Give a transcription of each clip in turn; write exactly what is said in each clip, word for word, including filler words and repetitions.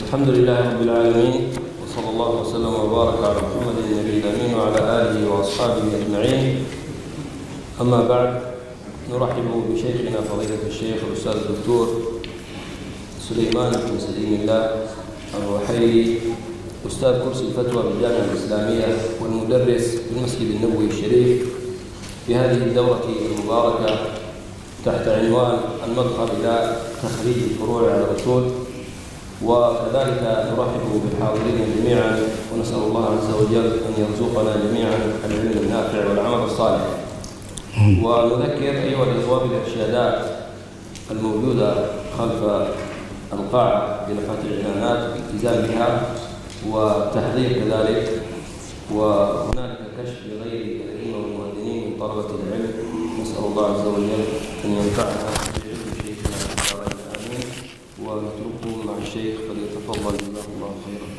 الحمد لله رب العالمين، وصلى الله وسلم وبارك على محمد النبي الأمين وعلى آله وأصحابه أجمعين. أما بعد، نرحب بشيخنا فضيلة الشيخ الأستاذ الدكتور سليمان بن سليم الله الروحيلي، أستاذ كرسي الفتوى بالجامعة الإسلامية والمدرس بالمسجد النبوي الشريف، في هذه الدورة المباركة تحت عنوان المدخل إلى تخريج الفروع على الأصول. وكذلك نرحب بالحاضرين جميعا، ونسأل الله عز وجل أن يرزقنا جميعا العلم النافع والعمل الصالح. ونذكر أيها الإخوة بالإرشادات الموجودة خلف القاعة بلوحات الإعلانات بالالتزام بها والتحضير كذلك، وهنالك كشف لغير الأئمة والمؤذنين من طلبة العلم. نسأل الله عز وجل أن ينفعنا بعلم شيخنا في الدارين آمين. ونتركه مع الشيخ فليتفضل جزاه الله خيرا.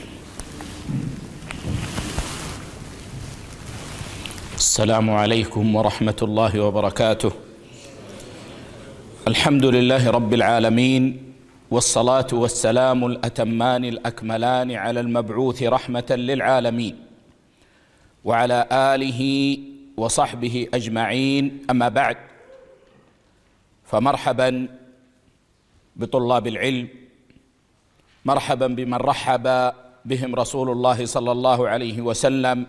السلام عليكم ورحمة الله وبركاته. الحمد لله رب العالمين، والصلاة والسلام الأتمان الأكملان على المبعوث رحمة للعالمين وعلى آله وصحبه أجمعين. أما بعد، فمرحبا بطلاب العلم، مرحبا بمن رحب بهم رسول الله صلى الله عليه وسلم،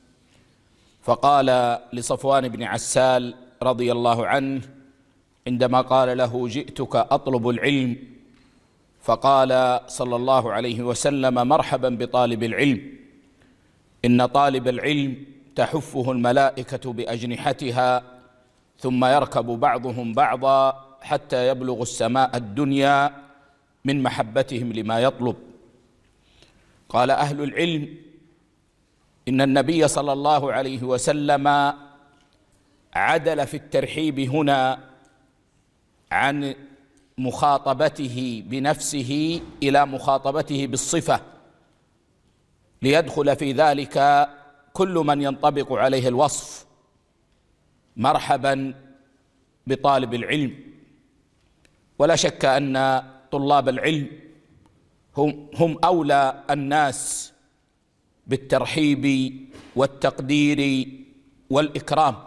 فقال لصفوان بن عسال رضي الله عنه عندما قال له: جئتك أطلب العلم، فقال صلى الله عليه وسلم: مرحبا بطالب العلم، إن طالب العلم تحفه الملائكة بأجنحتها، ثم يركب بعضهم بعضا حتى يبلغ السماء الدنيا من محبتهم لما يطلب. قال أهل العلم: إن النبي صلى الله عليه وسلم عدل في الترحيب هنا عن مخاطبته بنفسه إلى مخاطبته بالصفة، ليدخل في ذلك كل من ينطبق عليه الوصف. مرحبا بطالب العلم. ولا شك أن طلاب العلم هم, هم أولى الناس بالترحيب والتقدير والإكرام.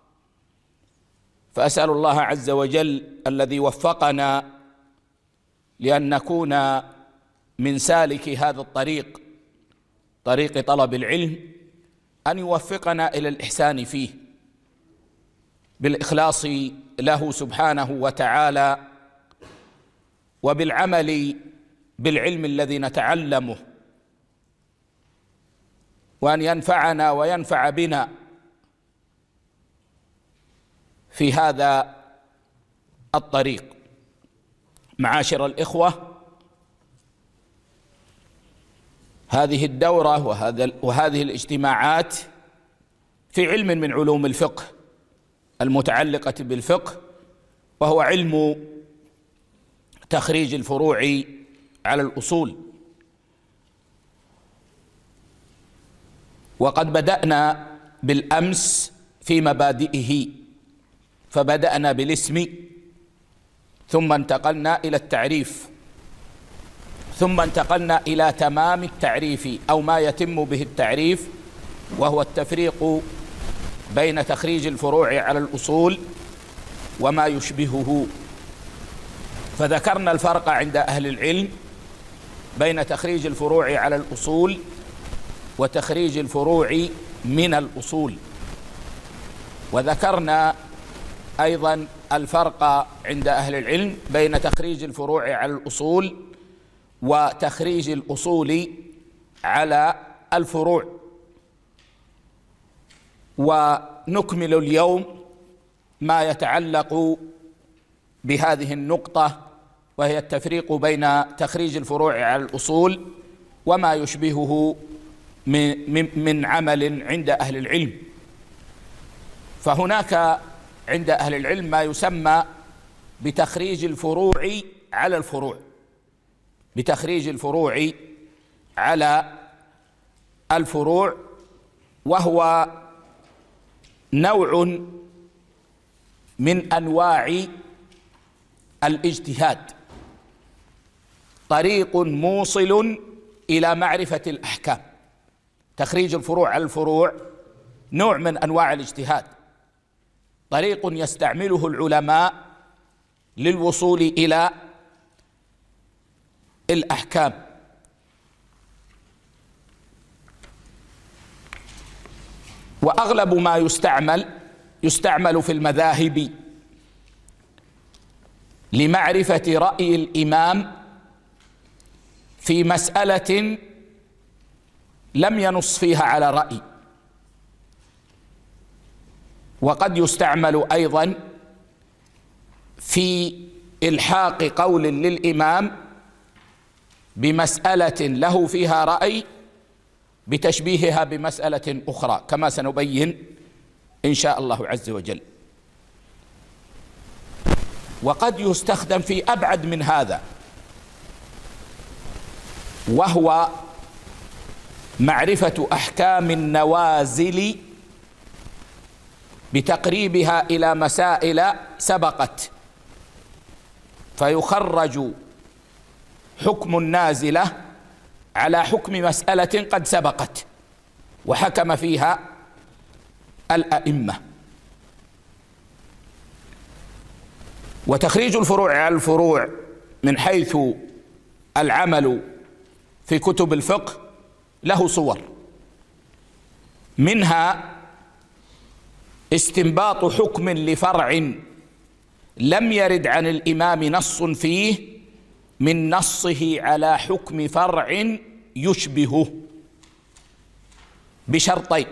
فأسأل الله عز وجل الذي وفقنا لأن نكون من سالك هذا الطريق، طريق طلب العلم، أن يوفقنا إلى الإحسان فيه بالإخلاص له سبحانه وتعالى، وبالعمل بالعلم الذي نتعلمه، وأن ينفعنا وينفع بنا في هذا الطريق. معاشر الإخوة، هذه الدورة وهذا وهذه الاجتماعات في علم من علوم الفقه المتعلقة بالفقه، وهو علم تخريج الفروع على الأصول. وقد بدأنا بالأمس في مبادئه، فبدأنا بالاسم، ثم انتقلنا إلى التعريف، ثم انتقلنا إلى تمام التعريف أو ما يتم به التعريف، وهو التفريق بين تخريج الفروع على الأصول وما يشبهه. فذكرنا الفرق عند أهل العلم بين تخريج الفروع على الأصول وتخريج الفروع من الأصول، وذكرنا أيضا الفرق عند أهل العلم بين تخريج الفروع على الأصول وتخريج الأصول على الفروع. ونكمل اليوم ما يتعلق بهذه النقطة، وهي التفريق بين تخريج الفروع على الأصول وما يشبهه من عمل عند أهل العلم. فهناك عند أهل العلم ما يسمى بتخريج الفروع على الفروع، بتخريج الفروع على الفروع، وهو نوع من أنواع الاجتهاد. طريق موصل إلى معرفة الأحكام. تخريج الفروع على الفروع نوع من أنواع الاجتهاد، طريق يستعمله العلماء للوصول إلى الأحكام. وأغلب ما يستعمل يستعمل في المذاهب لمعرفة رأي الإمام في مسألة لم ينص فيها على رأي، وقد يستعمل أيضا في إلحاق قول للإمام بمسألة له فيها رأي بتشبيهها بمسألة أخرى، كما سنبين إن شاء الله عز وجل. وقد يستخدم في أبعد من هذا، وهو معرفة أحكام النوازل بتقريبها إلى مسائل سبقت، فيخرج حكم النازلة على حكم مسألة قد سبقت وحكم فيها الأئمة. وتخريج الفروع على الفروع من حيث العمل في كتب الفقه له صور، منها استنباط حكم لفرع لم يرد عن الإمام نص فيه من نصه على حكم فرع يشبهه بشرطين: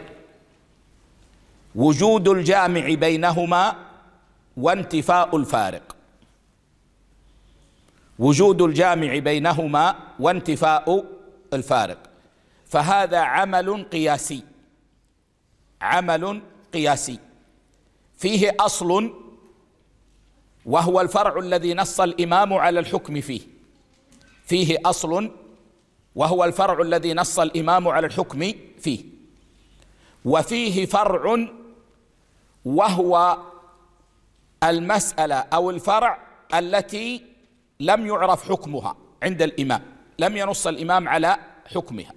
وجود الجامع بينهما وانتفاء الفارق. وجود الجامع بينهما وانتفاء الفارق، فهذا عمل قياسي، عمل قياسي فيه أصل وهو الفرع الذي نص الإمام على الحكم فيه، فيه أصل وهو الفرع الذي نص الإمام على الحكم فيه، وفيه فرع وهو المسألة أو الفرع التي لم يعرف حكمها عند الإمام، لم ينص الإمام على حكمها،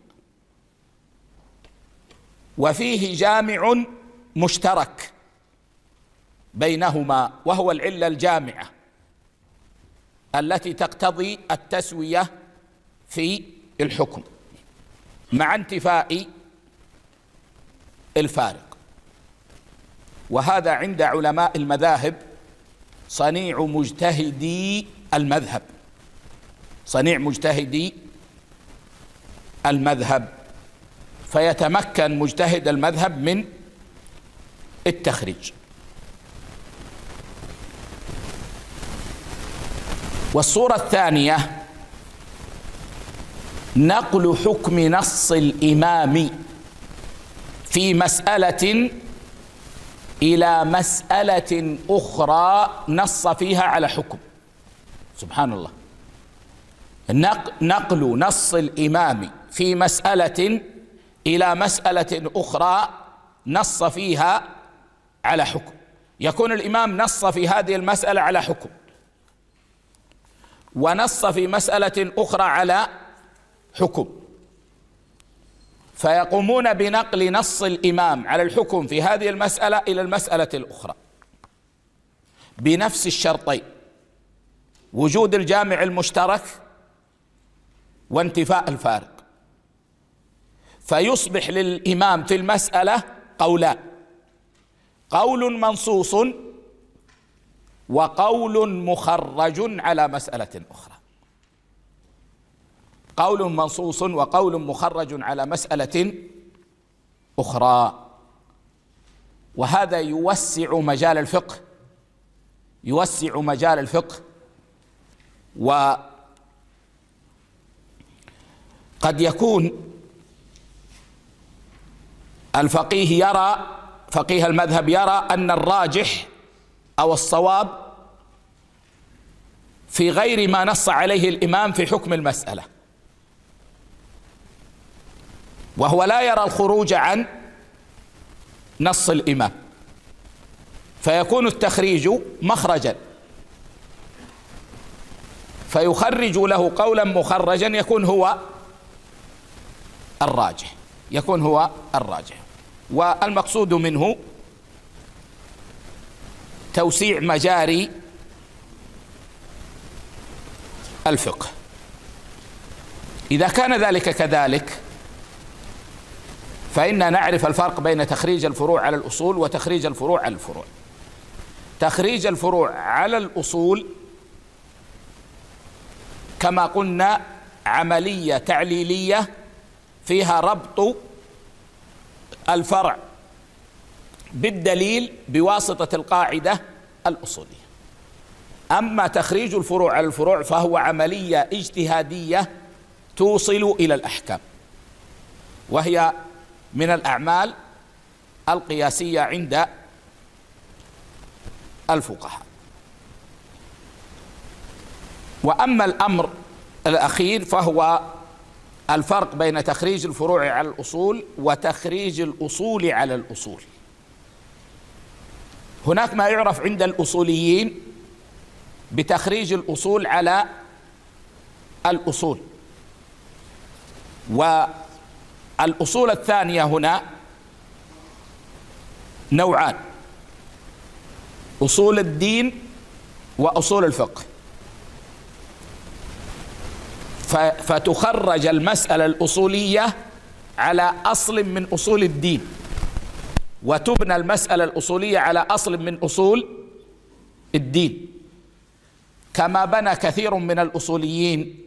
وفيه جامع مشترك بينهما وهو العلة الجامعة التي تقتضي التسوية في الحكم مع انتفاء الفارق. وهذا عند علماء المذاهب صنيع مجتهدي المذهب، صنيع مجتهدي المذهب، فيتمكن مجتهد المذهب من التخريج. والصورة الثانية نقل حكم نص الإمام في مسألة إلى مسألة أخرى نص فيها على حكم. سبحان الله، نقل نص الإمام في مسألة إلى مسألة أخرى نص فيها على حكم. يكون الإمام نص في هذه المسألة على حكم، ونص في مسألة أخرى على حكم، فيقومون بنقل نص الإمام على الحكم في هذه المسألة إلى المسألة الأخرى بنفس الشرطين: وجود الجامع المشترك وانتفاء الفارق. فيصبح للإمام في المسألة قولان: قول منصوص وقول مخرج على مسألة أخرى. قول منصوص وقول مخرج على مسألة أخرى. وهذا يوسع مجال الفقه، يوسع مجال الفقه. وقد يكون الفقيه يرى، فقيه المذهب يرى أن الراجح أو الصواب في غير ما نص عليه الإمام في حكم المسألة، وهو لا يرى الخروج عن نص الإمام، فيكون التخريج مخرجا. فيخرج له قولا مخرجا يكون هو الراجح، يكون هو الراجح. والمقصود منه توسيع مجاري الفقه. إذا كان ذلك كذلك فإننا نعرف الفرق بين تخريج الفروع على الأصول وتخريج الفروع على الفروع. تخريج الفروع على الأصول كما قلنا عملية تعليلية فيها ربط الفرع بالدليل بواسطة القاعدة الأصولية. أما تخريج الفروع على الفروع فهو عملية اجتهادية توصل إلى الأحكام، وهي من الأعمال القياسية عند الفقهاء. وأما الأمر الأخير فهو الفرق بين تخريج الفروع على الأصول وتخريج الأصول على الأصول. هناك ما يعرف عند الأصوليين بتخريج الأصول على الأصول، والأصول الثانية هنا نوعان: أصول الدين وأصول الفقه. فتخرج المسألة الأصولية على أصل من أصول الدين، وتبنى المسألة الأصولية على أصل من أصول الدين، كما بنى كثير من الأصوليين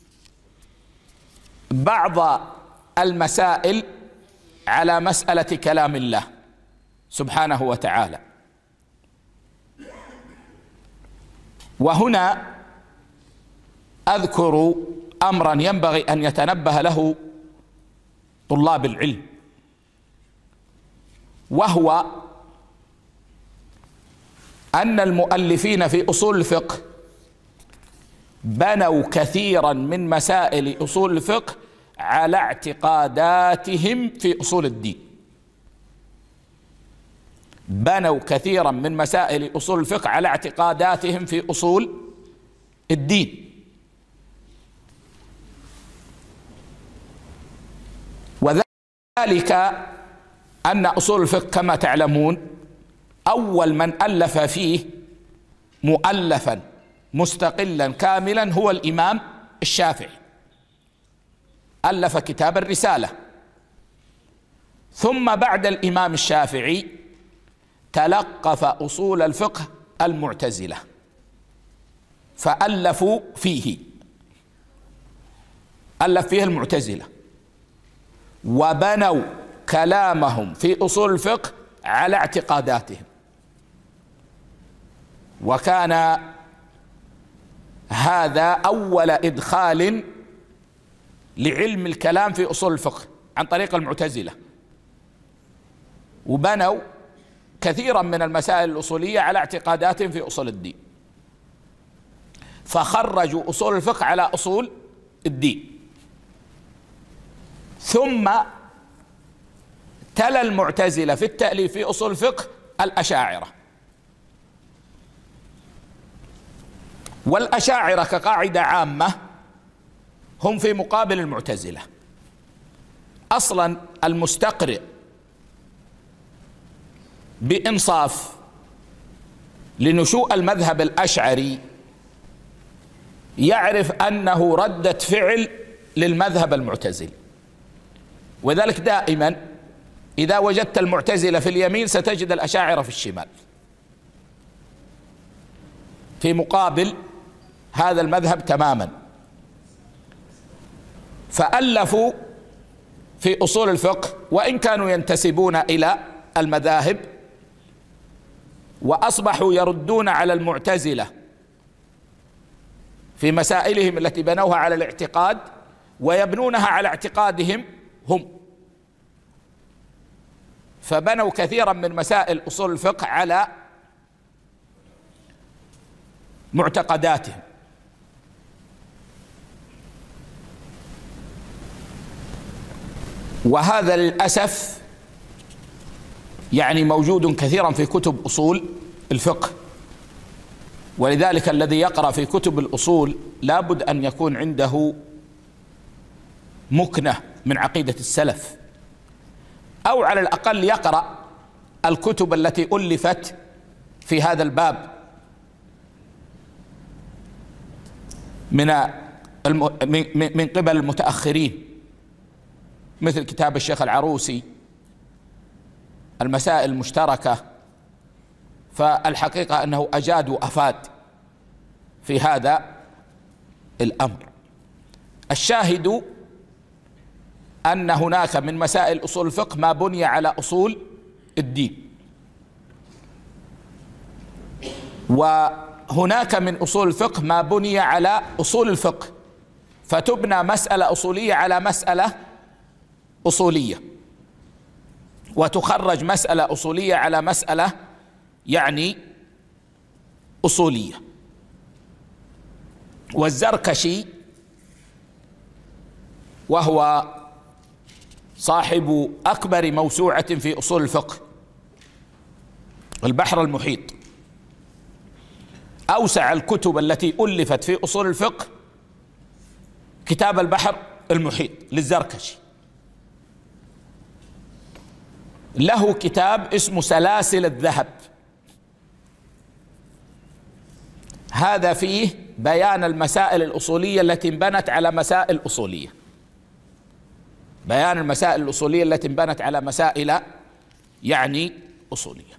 بعض المسائل على مسألة كلام الله سبحانه وتعالى. وهنا أذكر أمرا ينبغي أن يتنبه له طلاب العلم، وهو أن المؤلفين في أصول الفقه بنوا كثيرا من مسائل أصول الفقه على اعتقاداتهم في أصول الدين. بنوا كثيرا من مسائل أصول الفقه على اعتقاداتهم في أصول الدين. وذلك أن أصول الفقه كما تعلمون أول من ألف فيه مؤلفا مستقلا كاملا هو الإمام الشافعي، ألف كتاب الرسالة. ثم بعد الإمام الشافعي تلقف أصول الفقه المعتزلة فألفوا فيه، ألف فيه المعتزلة، وبنوا كلامهم في أصول الفقه على اعتقاداتهم. وكان هذا أول إدخال لعلم الكلام في أصول الفقه عن طريق المعتزلة، وبنوا كثيرا من المسائل الأصولية على اعتقاداتهم في أصول الدين، فخرجوا أصول الفقه على أصول الدين. ثم تلا المعتزلة في التأليف في أصول الفقه الأشاعرة. والأشاعرة كقاعدة عامة هم في مقابل المعتزلة. أصلا المستقرئ بإنصاف لنشوء المذهب الأشعري يعرف أنه ردة فعل للمذهب المعتزلي، وذلك دائما إذا وجدت المعتزلة في اليمين ستجد الأشاعرة في الشمال، في مقابل هذا المذهب تماما. فألفوا في أصول الفقه وإن كانوا ينتسبون إلى المذاهب، وأصبحوا يردون على المعتزلة في مسائلهم التي بنوها على الاعتقاد ويبنونها على اعتقادهم هم. فبنوا كثيرا من مسائل أصول الفقه على معتقداتهم. وهذا للأسف يعني موجود كثيرا في كتب أصول الفقه، ولذلك الذي يقرأ في كتب الأصول لابد أن يكون عنده مكنة من عقيدة السلف، أو على الأقل يقرأ الكتب التي ألفت في هذا الباب من من قبل المتأخرين، مثل كتاب الشيخ العروسي المسائل المشتركة. فالحقيقة أنه أجاد وأفاد في هذا الأمر. الشاهد أن هناك من مسائل أصول الفقه ما بني على أصول الدين، وهناك من أصول الفقه ما بني على أصول الفقه، فتبنى مسألة أصولية على مسألة أصولية، وتخرج مسألة أصولية على مسألة يعني أصولية. والزركشي وهو صاحب أكبر موسوعة في أصول الفقه، البحر المحيط، أوسع الكتب التي ألفت في أصول الفقه كتاب البحر المحيط للزركشي. له كتاب اسمه سلاسل الذهب، هذا فيه بيان المسائل الأصولية التي انبنت على مسائل أصولية، بيان المسائل الأصولية التي انبنت على مسائل يعني أصولية.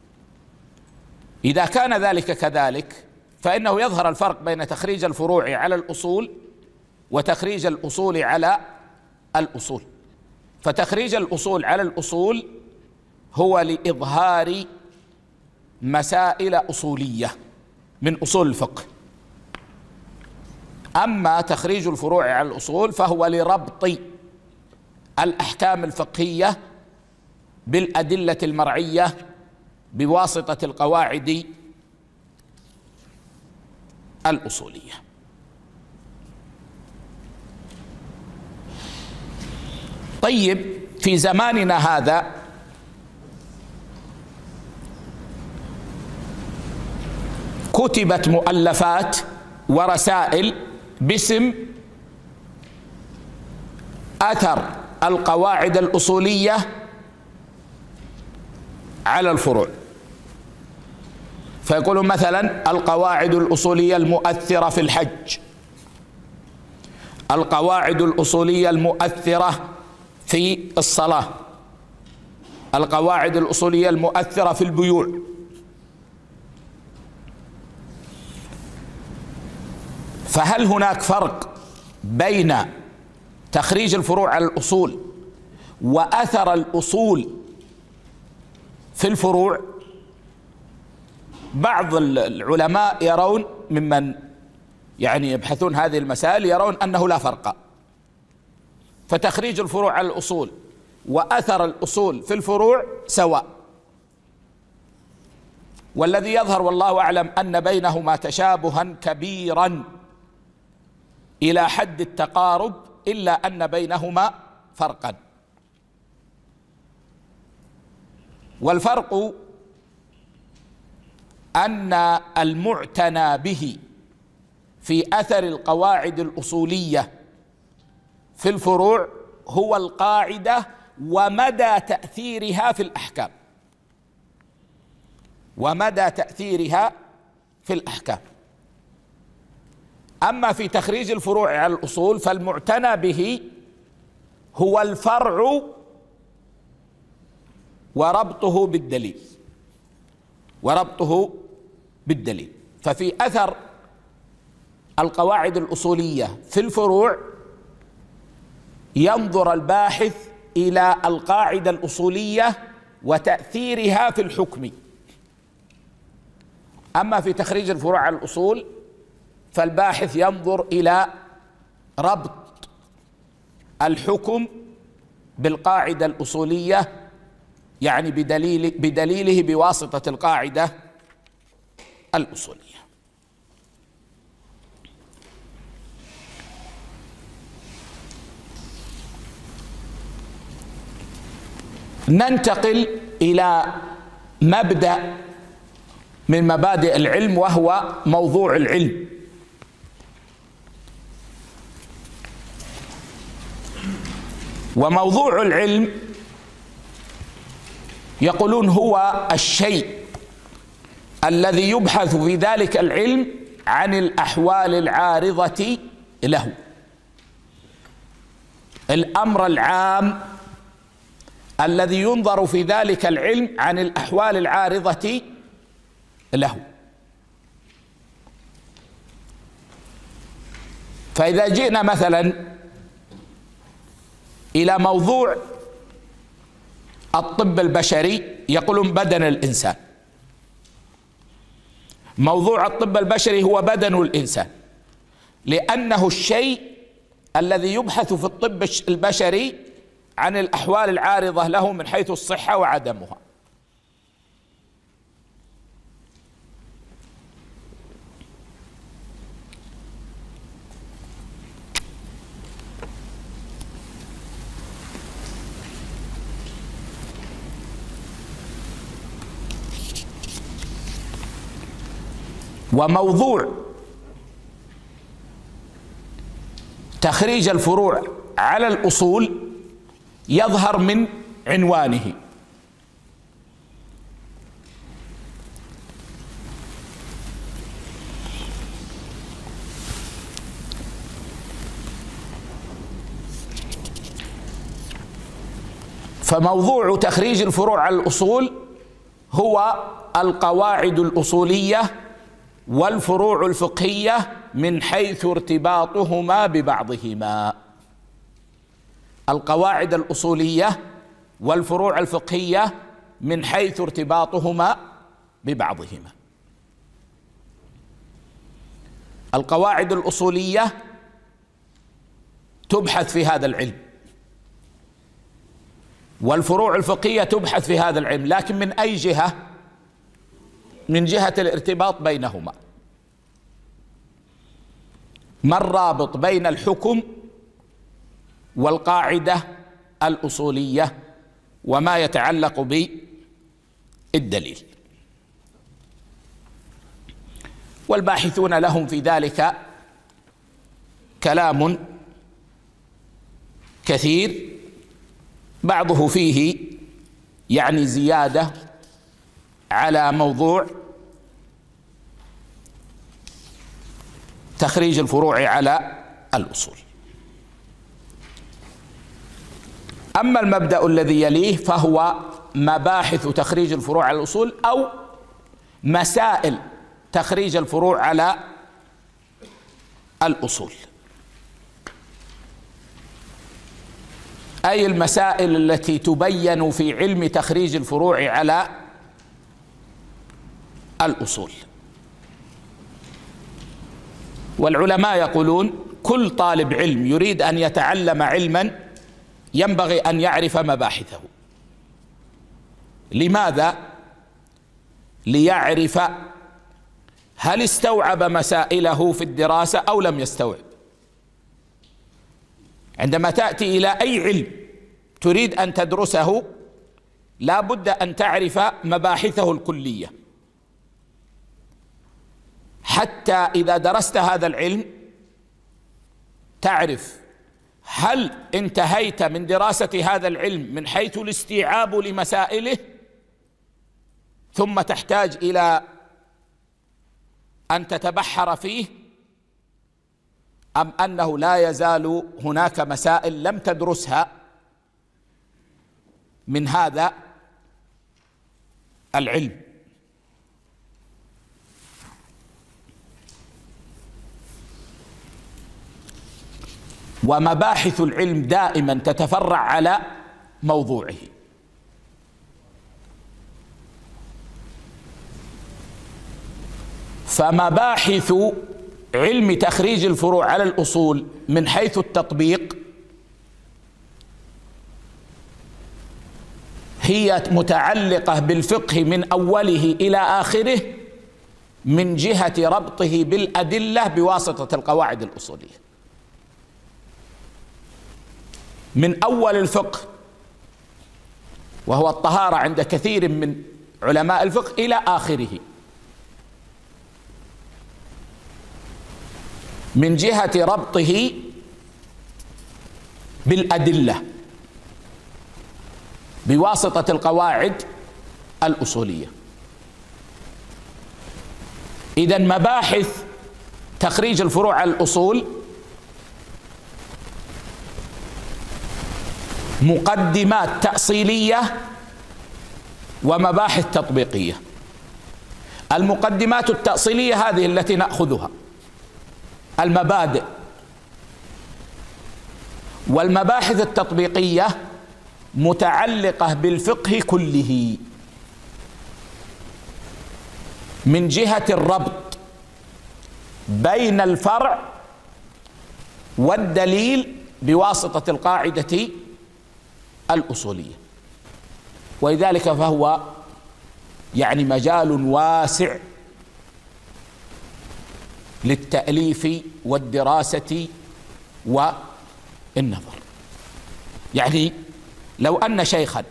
إذا كان ذلك كذلك فإنه يظهر الفرق بين تخريج الفروع على الأصول وتخريج الأصول على الأصول. فتخريج الأصول على الأصول هو لإظهار مسائل أصولية من أصول الفقه، أما تخريج الفروع على الأصول فهو لربط الأحكام الفقهية بالأدلة المرعية بواسطة القواعد الأصولية. طيب، في زماننا هذا كتبت مؤلفات ورسائل باسم أثر القواعد الأصولية على الفروع، فيقولون مثلا القواعد الأصولية المؤثرة في الحج، القواعد الأصولية المؤثرة في الصلاة، القواعد الأصولية المؤثرة في البيوع. فهل هناك فرق بين تخريج الفروع على الأصول وأثر الأصول في الفروع؟ بعض العلماء يرون ممن يعني يبحثون هذه المسائل يرون أنه لا فرق، فتخريج الفروع على الأصول وأثر الأصول في الفروع سواء. والذي يظهر والله أعلم أن بينهما تشابها كبيرا إلى حد التقارب، إلا أن بينهما فرقا. والفرق أن المعتنى به في أثر القواعد الأصولية في الفروع هو القاعدة ومدى تأثيرها في الأحكام، ومدى تأثيرها في الأحكام. أما في تخريج الفروع على الأصول فالمعتنى به هو الفرع وربطه بالدليل، وربطه بالدليل. ففي أثر القواعد الأصولية في الفروع ينظر الباحث إلى القاعدة الأصولية وتأثيرها في الحكم. أما في تخريج الفروع على الأصول فالباحث ينظر إلى ربط الحكم بالقاعدة الأصولية، يعني بدليل بدليله بواسطة القاعدة الأصولية. ننتقل إلى مبدأ من مبادئ العلم، وهو موضوع العلم. وموضوع العلم يقولون هو الشيء الذي يبحث في ذلك العلم عن الأحوال العارضة له، الأمر العام الذي ينظر في ذلك العلم عن الأحوال العارضة له. فإذا جئنا مثلا إلى موضوع الطب البشري، يقولون بدن الإنسان. موضوع الطب البشري هو بدن الإنسان، لأنه الشيء الذي يبحث في الطب البشري عن الأحوال العارضة له من حيث الصحة وعدمها. وموضوع تخريج الفروع على الأصول يظهر من عنوانه، فموضوع تخريج الفروع على الأصول هو القواعد الأصولية والفروع الفقهية من حيث ارتباطهما ببعضهما. القواعد الأصولية والفروع الفقهية من حيث ارتباطهما ببعضهما. القواعد الأصولية تبحث في هذا العلم، والفروع الفقهية تبحث في هذا العلم، لكن من أي جهة؟ من جهة الارتباط بينهما. ما الرابط بين الحكم والقاعدة الأصولية وما يتعلق بالدليل؟ والباحثون لهم في ذلك كلام كثير، بعضه فيه يعني زيادة على موضوع تخريج الفروع على الأصول. أما المبدأ الذي يليه فهو مباحث تخريج الفروع على الأصول أو مسائل تخريج الفروع على الأصول، أي المسائل التي تبين في علم تخريج الفروع على الأصول. والعلماء يقولون كل طالب علم يريد أن يتعلم علما ينبغي أن يعرف مباحثه. لماذا؟ ليعرف هل استوعب مسائله في الدراسة أو لم يستوعب. عندما تأتي إلى أي علم تريد أن تدرسه لا بد أن تعرف مباحثه الكلية، حتى إذا درست هذا العلم تعرف هل انتهيت من دراسة هذا العلم من حيث الاستيعاب لمسائله، ثم تحتاج إلى أن تتبحر فيه، أم أنه لا يزال هناك مسائل لم تدرسها من هذا العلم. ومباحث العلم دائما تتفرع على موضوعه. فمباحث علم تخريج الفروع على الأصول من حيث التطبيق هي متعلقة بالفقه من أوله إلى آخره من جهة ربطه بالأدلة بواسطة القواعد الأصولية، من أول الفقه وهو الطهارة عند كثير من علماء الفقه إلى آخره. من جهة ربطه بالأدلة بواسطة القواعد الأصولية. إذن مباحث تخريج الفروع على الأصول مقدمات تأصيلية ومباحث تطبيقية. المقدمات التأصيلية هذه التي نأخذها، المبادئ، والمباحث التطبيقية متعلقة بالفقه كله من جهة الربط بين الفرع والدليل بواسطة القاعدة الأصولية. ولذلك فهو يعني مجال واسع للتأليف والدراسة والنظر. يعني لو أن شيخا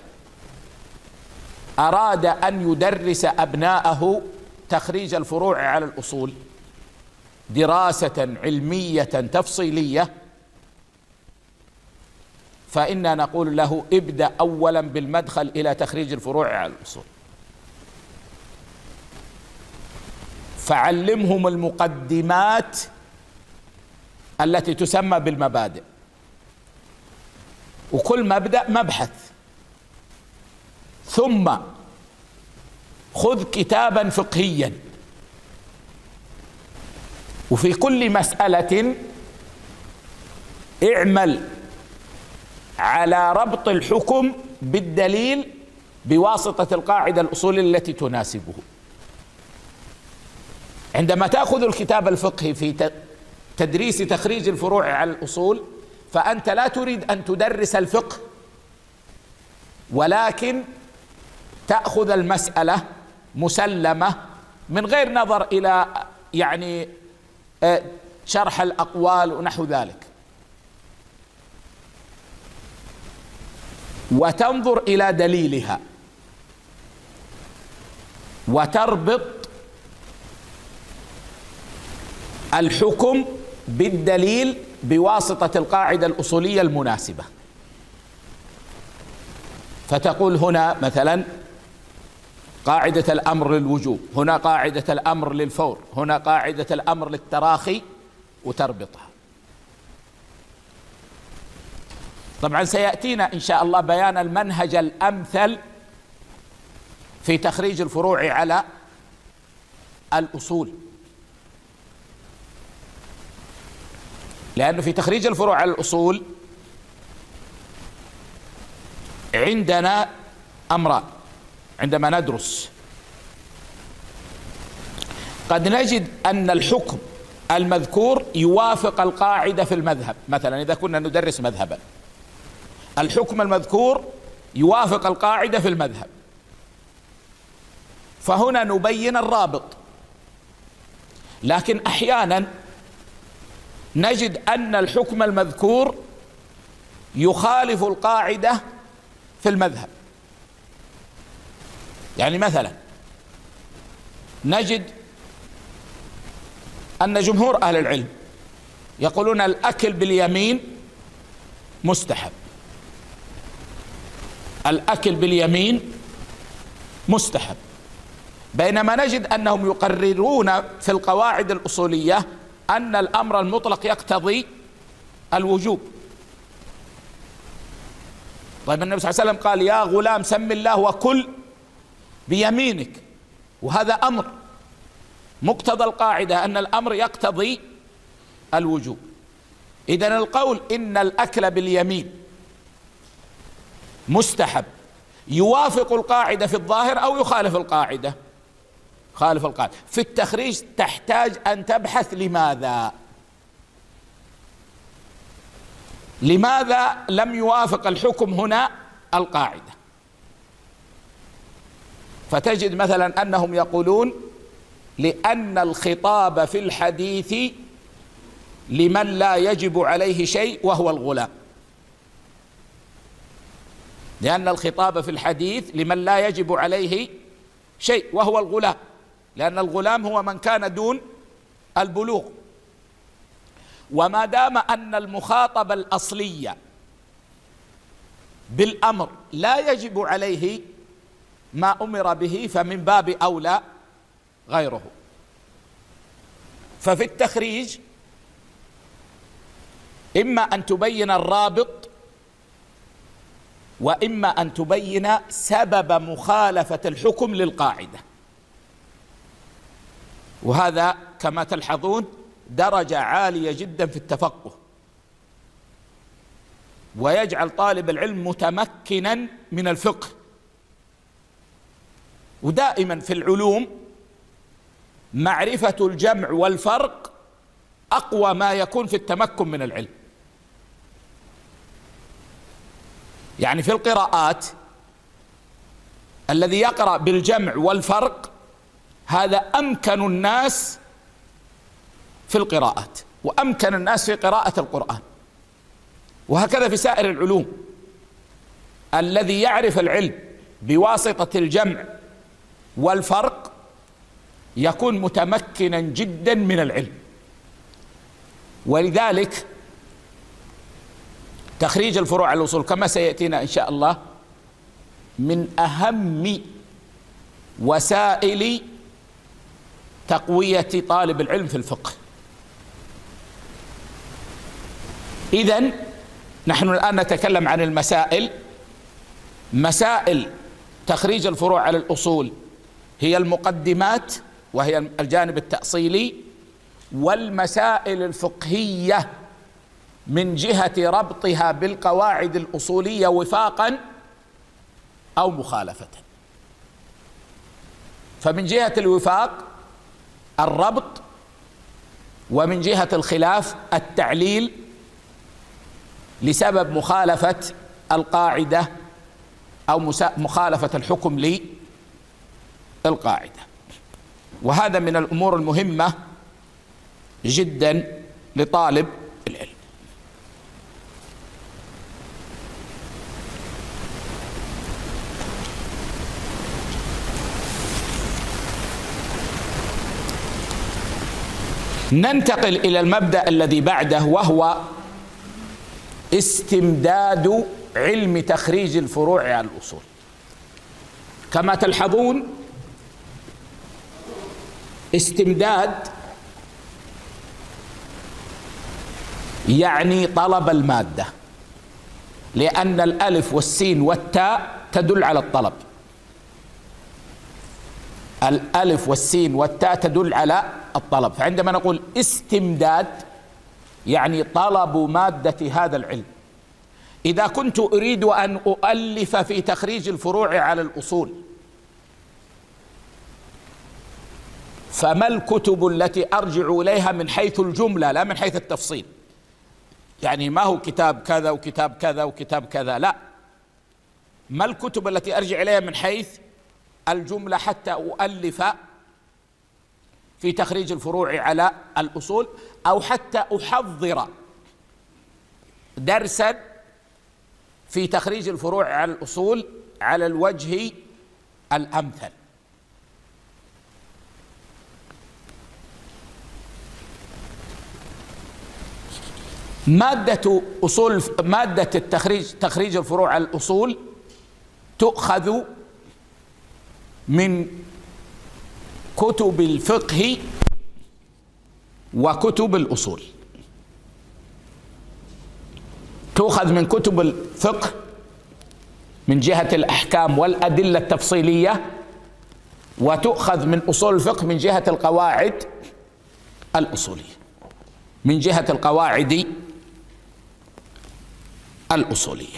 أراد أن يدرس أبناءه تخريج الفروع على الأصول دراسة علمية تفصيلية، فإنا نقول له ابدأ أولا بالمدخل إلى تخريج الفروع على الأصول، فعلمهم المقدمات التي تسمى بالمبادئ، وكل مبدأ مبحث، ثم خذ كتابا فقهيا وفي كل مسألة اعمل على ربط الحكم بالدليل بواسطة القاعدة الأصولية التي تناسبه. عندما تأخذ الكتاب الفقهي في تدريس تخريج الفروع على الأصول، فأنت لا تريد أن تدرس الفقه، ولكن تأخذ المسألة مسلمة من غير نظر إلى يعني شرح الأقوال ونحو ذلك، وتنظر إلى دليلها وتربط الحكم بالدليل بواسطة القاعدة الأصولية المناسبة. فتقول هنا مثلا قاعدة الأمر للوجوب، هنا قاعدة الأمر للفور، هنا قاعدة الأمر للتراخي، وتربطها. طبعا سيأتينا إن شاء الله بيان المنهج الأمثل في تخريج الفروع على الأصول، لأنه في تخريج الفروع على الأصول عندنا أمران عندما ندرس. قد نجد أن الحكم المذكور يوافق القاعدة في المذهب، مثلا إذا كنا ندرس مذهبا الحكم المذكور يوافق القاعدة في المذهب، فهنا نبين الرابط. لكن أحيانا نجد أن الحكم المذكور يخالف القاعدة في المذهب. يعني مثلا نجد أن جمهور أهل العلم يقولون الأكل باليمين مستحب، الأكل باليمين مستحب، بينما نجد أنهم يقررون في القواعد الأصولية أن الأمر المطلق يقتضي الوجوب. طيب النبي صلى الله عليه وسلم قال يا غلام سم الله وكل بيمينك، وهذا أمر، مقتضى القاعدة أن الأمر يقتضي الوجوب. إذن القول إن الأكل باليمين مستحب يوافق القاعدة في الظاهر أو يخالف القاعدة؟ خالف القاعدة. في التخريج تحتاج أن تبحث لماذا لماذا لم يوافق الحكم هنا القاعدة. فتجد مثلا أنهم يقولون لأن الخطاب في الحديث لمن لا يجب عليه شيء وهو الغلام، لأن الخطاب في الحديث لمن لا يجب عليه شيء وهو الغلام، لأن الغلام هو من كان دون البلوغ. وما دام أن المخاطب الأصلي بالأمر لا يجب عليه ما أمر به فمن باب أولى غيره. ففي التخريج إما أن تبين الرابط وإما أن تبين سبب مخالفة الحكم للقاعدة، وهذا كما تلحظون درجة عالية جدا في التفقه، ويجعل طالب العلم متمكنا من الفقه. ودائما في العلوم معرفة الجمع والفرق أقوى ما يكون في التمكن من العلم. يعني في القراءات الذي يقرأ بالجمع والفرق هذا أمكن الناس في القراءات وأمكن الناس في قراءة القرآن، وهكذا في سائر العلوم. الذي يعرف العلم بواسطة الجمع والفرق يكون متمكنا جدا من العلم. ولذلك تخريج الفروع على الأصول كما سيأتينا إن شاء الله من أهم وسائل تقوية طالب العلم في الفقه. إذن نحن الآن نتكلم عن المسائل. مسائل تخريج الفروع على الأصول هي المقدمات وهي الجانب التأصيلي، والمسائل الفقهية من جهة ربطها بالقواعد الأصولية وفاقا أو مخالفة. فمن جهة الوفاق الربط، ومن جهة الخلاف التعليل لسبب مخالفة القاعدة أو مخالفة الحكم للقاعدة. وهذا من الأمور المهمة جدا لطالب العلم. ننتقل إلى المبدأ الذي بعده، وهو استمداد علم تخريج الفروع على الأصول. كما تلحظون استمداد يعني طلب المادة، لأن الألف والسين والتاء تدل على الطلب. الألف والسين والتاء تدل على الطلب. فعندما نقول استمداد يعني طلب مادة هذا العلم. إذا كنت أريد أن أؤلف في تخريج الفروع على الأصول، فما الكتب التي أرجع إليها من حيث الجملة لا من حيث التفصيل؟ يعني ما هو كتاب كذا وكتاب كذا وكتاب كذا، لا، ما الكتب التي أرجع إليها من حيث الجملة حتى أؤلف في تخريج الفروع على الأصول، أو حتى أحضر درسا في تخريج الفروع على الأصول على الوجه الأمثل. مادة أصول مادة التخريج تخريج الفروع على الأصول تؤخذ من كتب الفقه وكتب الأصول. تؤخذ من كتب الفقه من جهة الأحكام والأدلة التفصيلية، وتؤخذ من أصول الفقه من جهة القواعد الأصولية من جهة القواعد الأصولية.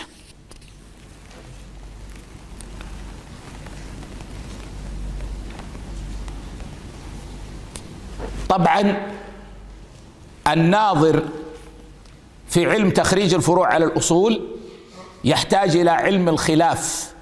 طبعا الناظر في علم تخريج الفروع على الأصول يحتاج إلى علم الخلاف،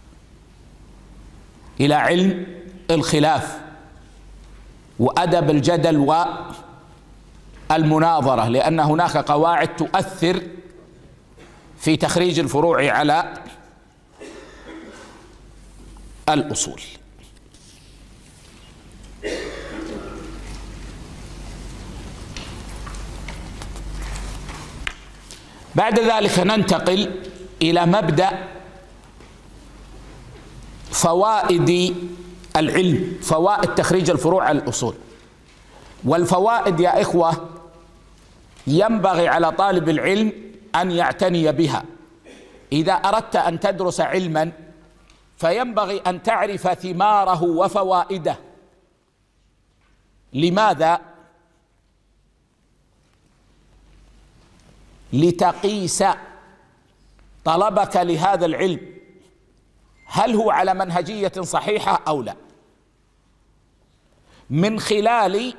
إلى علم الخلاف وأدب الجدل والمناظرة، لأن هناك قواعد تؤثر في تخريج الفروع على الأصول. بعد ذلك ننتقل إلى مبدأ فوائد العلم، فوائد تخريج الفروع على الأصول. والفوائد يا إخوة ينبغي على طالب العلم أن يعتني بها. إذا أردت أن تدرس علما فينبغي أن تعرف ثماره وفوائده. لماذا؟ لتقيس طلبك لهذا العلم هل هو على منهجية صحيحة أو لا، من خلال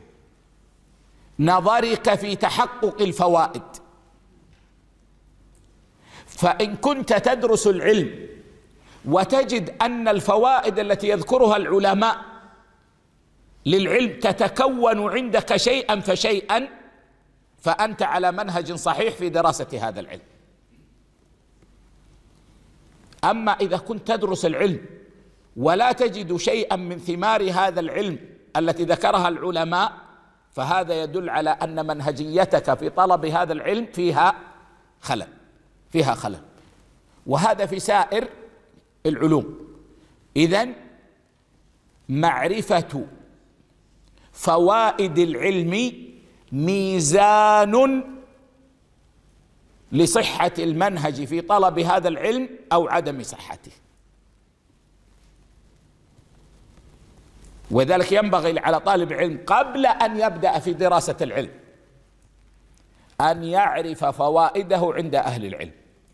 نظرك في تحقق الفوائد. فإن كنت تدرس العلم وتجد أن الفوائد التي يذكرها العلماء للعلم تتكون عندك شيئا فشيئا، فأنت على منهج صحيح في دراسة هذا العلم. أما إذا كنت تدرس العلم ولا تجد شيئا من ثمار هذا العلم التي ذكرها العلماء، فهذا يدل على أن منهجيتك في طلب هذا العلم فيها خلل، فيها خلل. وهذا في سائر العلوم. إذن معرفة فوائد العلم ميزان لصحة المنهج في طلب هذا العلم أو عدم صحته. وذلك ينبغي على طالب العلم قبل أن يبدأ في دراسة العلم أن يعرف فوائده عند أهل العلم.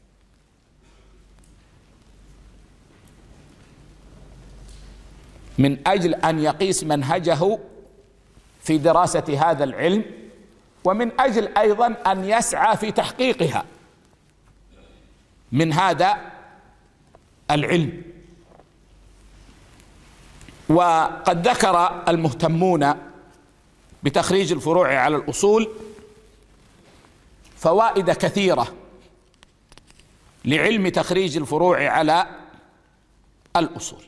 من أجل أن يقيس منهجه في دراسة هذا العلم، ومن أجل أيضا أن يسعى في تحقيقها من هذا العلم. وقد ذكر المهتمون بتخريج الفروع على الأصول فوائد كثيرة لعلم تخريج الفروع على الأصول.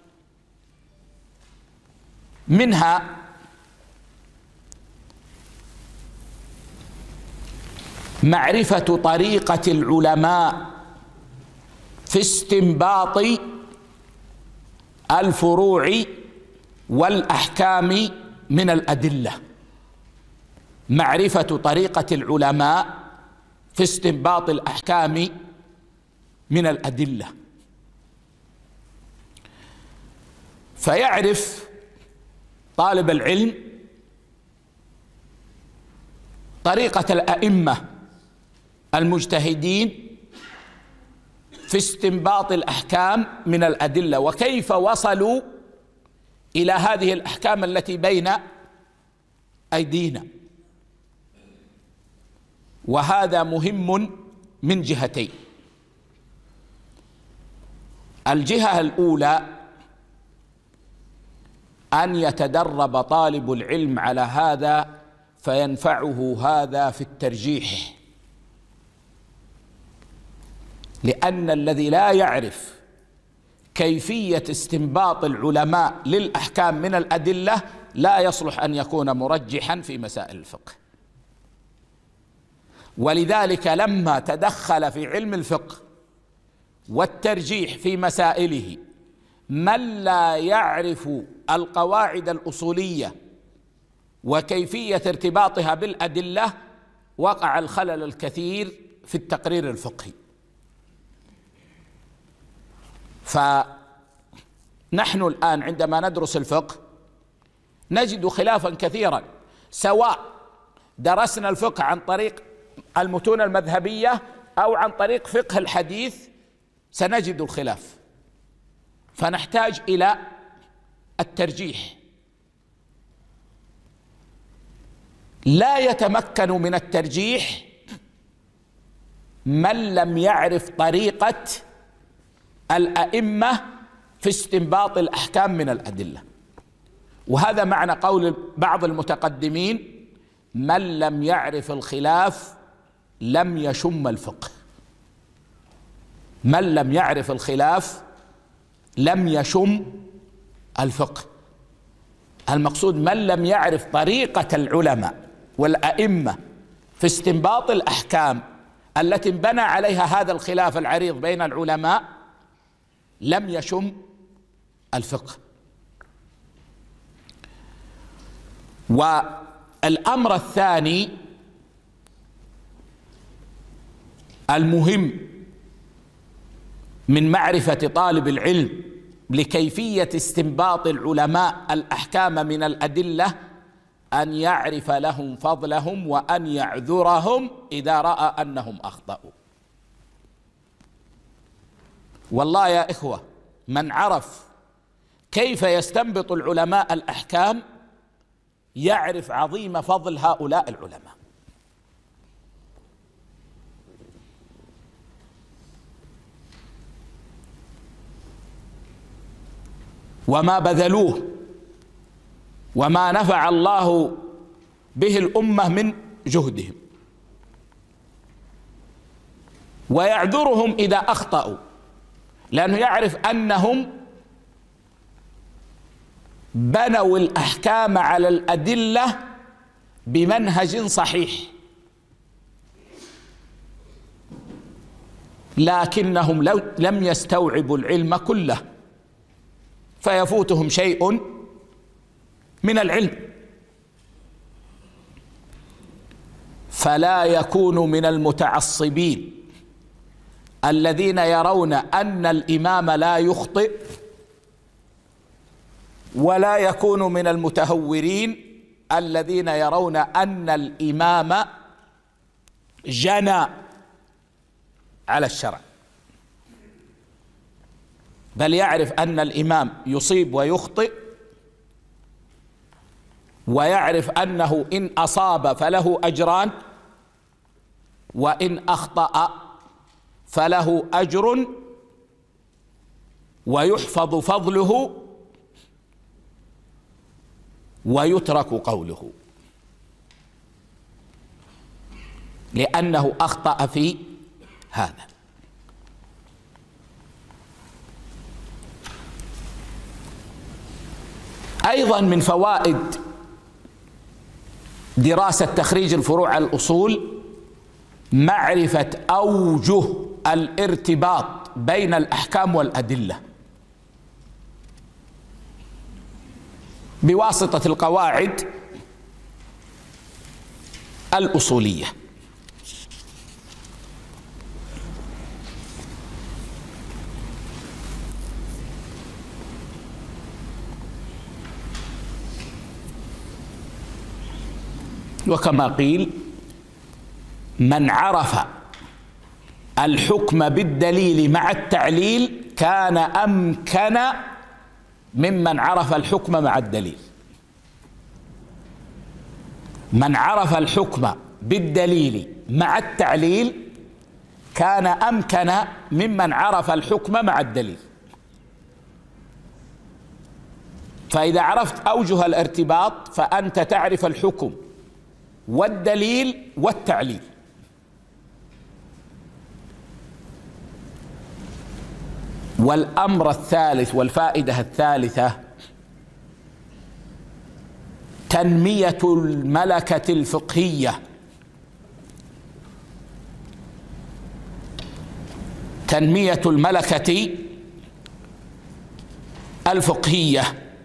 منها معرفة طريقة العلماء في استنباط الفروع والأحكام من الأدلة. معرفة طريقة العلماء في استنباط الأحكام من الأدلة، فيعرف طالب العلم طريقة الأئمة المجتهدين في استنباط الأحكام من الأدلة، وكيف وصلوا إلى هذه الأحكام التي بين أيدينا. وهذا مهم من جهتين. الجهة الأولى أن يتدرب طالب العلم على هذا فينفعه هذا في الترجيح، لأن الذي لا يعرف كيفية استنباط العلماء للأحكام من الأدلة لا يصلح أن يكون مرجحا في مسائل الفقه. ولذلك لما تدخل في علم الفقه والترجيح في مسائله من لا يعرف القواعد الأصولية وكيفية ارتباطها بالأدلة، وقع الخلل الكثير في التقرير الفقهي. فنحن الآن عندما ندرس الفقه نجد خلافا كثيرا، سواء درسنا الفقه عن طريق المتون المذهبية أو عن طريق فقه الحديث سنجد الخلاف، فنحتاج إلى الترجيح. لا يتمكن من الترجيح من لم يعرف طريقة الأئمة في استنباط الأحكام من الأدلة. وهذا معنى قول بعض المتقدمين: من لم يعرف الخلاف لم يشم الفقه. من لم يعرف الخلاف لم يشم الفقه. المقصود من لم يعرف طريقة العلماء والأئمة في استنباط الأحكام التي انبنى عليها هذا الخلاف العريض بين العلماء لم يشم الفقه. والأمر الثاني المهم من معرفة طالب العلم لكيفية استنباط العلماء الأحكام من الأدلة أن يعرف لهم فضلهم وأن يعذرهم إذا رأى أنهم أخطأوا. والله يا إخوة، من عرف كيف يستنبط العلماء الأحكام يعرف عظيم فضل هؤلاء العلماء. وما بذلوه وما نفع الله به الأمة من جهدهم، ويعذرهم إذا أخطأوا، لأنه يعرف أنهم بنوا الأحكام على الأدلة بمنهج صحيح، لكنهم لم يستوعبوا العلم كله، فيفوتهم شيء من العلم، فلا يكون من المتعصبين الذين يرون أن الإمام لا يخطئ، ولا يكون من المتهورين الذين يرون أن الإمام جنى على الشرع، بل يعرف أن الإمام يصيب ويخطئ، ويعرف أنه إن أصاب فله أجران، وإن أخطأ فله أجر ويحفظ فضله ويترك قوله، لأنه أخطأ في هذا. أيضا من فوائد دراسة تخريج الفروع على الأصول معرفة أوجه الارتباط بين الأحكام والأدلة بواسطة القواعد الأصولية. وكما قيل: من عرف الحكم بالدليل مع التعليل كان أمكن ممن عرف الحكم مع الدليل. من عرف الحكم بالدليل مع التعليل كان أمكن ممن عرف الحكم مع الدليل. فإذا عرفت أوجه الارتباط فأنت تعرف الحكم والدليل والتعليل. والأمر الثالث والفائدة الثالثة تنمية الملكة الفقهية، تنمية الملكة الفقهية.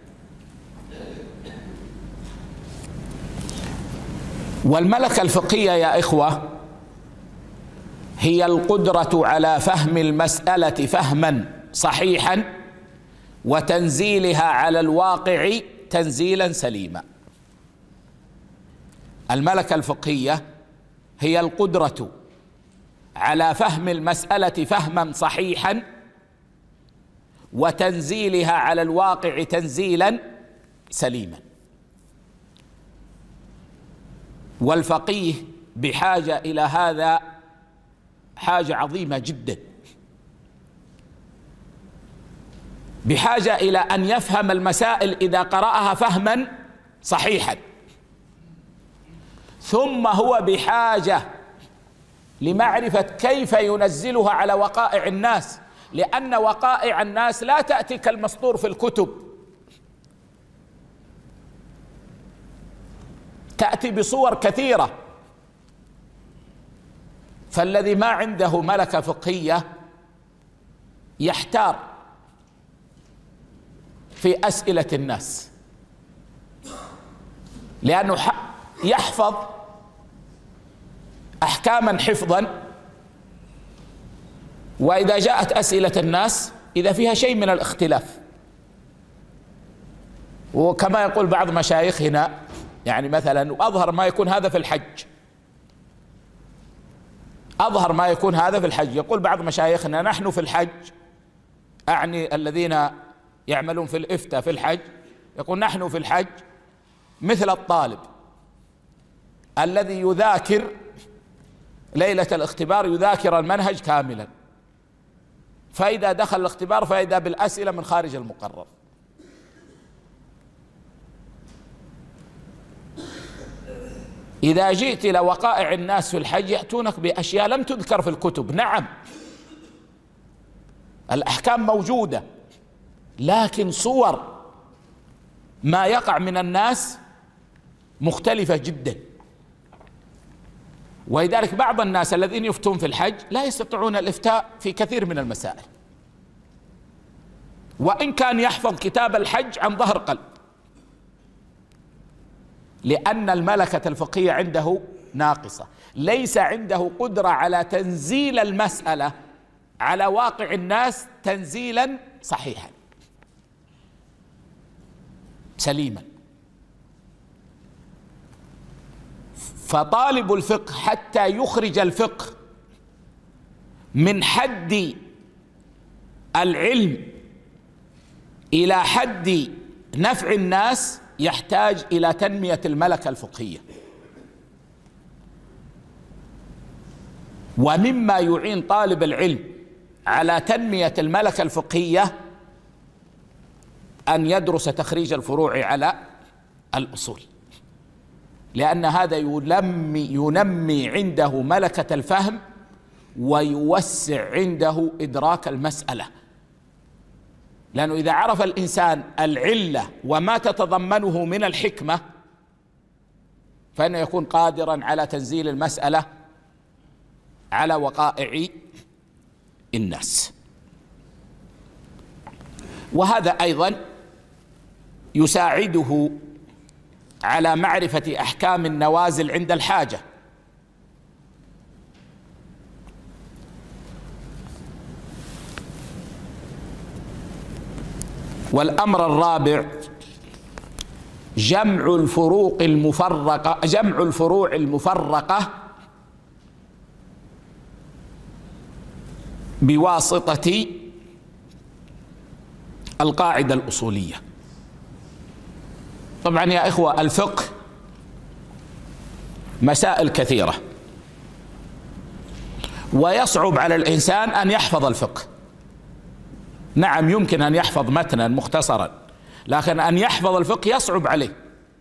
والملكة الفقهية يا إخوة هي القدرة على فهم المسألة فهما صحيحا وتنزيلها على الواقع تنزيلا سليما. الملكة الفقهية هي القدرة على فهم المسألة فهما صحيحا وتنزيلها على الواقع تنزيلا سليما. والفقيه بحاجة إلى هذا حاجة عظيمة جدا، بحاجة إلى أن يفهم المسائل إذا قرأها فهما صحيحا، ثم هو بحاجة لمعرفة كيف ينزلها على وقائع الناس، لأن وقائع الناس لا تأتي كالمسطور في الكتب، تأتي بصور كثيرة، فالذي ما عنده ملكة فقهية يحتار في أسئلة الناس، لأنه يحفظ أحكاما حفظا، وإذا جاءت أسئلة الناس إذا فيها شيء من الاختلاف، وكما يقول بعض مشايخنا يعني مثلا، وأظهر ما يكون هذا في الحج، أظهر ما يكون هذا في الحج، يقول بعض مشايخنا نحن في الحج، أعني الذين يعملون في الإفتاء في الحج، يقول نحن في الحج مثل الطالب الذي يذاكر ليلة الاختبار، يذاكر المنهج كاملا، فإذا دخل الاختبار فإذا بالأسئلة من خارج المقرر. إذا جئت إلى وقائع الناس في الحج يأتونك بأشياء لم تذكر في الكتب، نعم الأحكام موجودة، لكن صور ما يقع من الناس مختلفة جدا، ولذلك بعض الناس الذين يفتون في الحج لا يستطيعون الإفتاء في كثير من المسائل، وإن كان يحفظ كتاب الحج عن ظهر قلب، لأن الملكة الفقهية عنده ناقصة، ليس عنده قدرة على تنزيل المسألة على واقع الناس تنزيلا صحيحا سليما. فطالب الفقه حتى يخرج الفقه من حد العلم إلى حد نفع الناس يحتاج إلى تنمية الملكة الفقهية. ومما يعين طالب العلم على تنمية الملكة الفقهية أن يدرس تخريج الفروع على الأصول، لأن هذا ينمي, ينمي عنده ملكة الفهم ويوسع عنده إدراك المسألة، لأنه إذا عرف الإنسان العلة وما تتضمنه من الحكمة فإنه يكون قادرا على تنزيل المسألة على وقائع الناس. وهذا أيضا يساعده على معرفة أحكام النوازل عند الحاجة. والأمر الرابع جمع الفروق المفرقة جمع الفروع المفرقة بواسطة القاعدة الأصولية. طبعا يا إخوة الفقه مسائل كثيرة، ويصعب على الإنسان أن يحفظ الفقه. نعم يمكن أن يحفظ متنا مختصرا، لكن أن يحفظ الفقه يصعب عليه.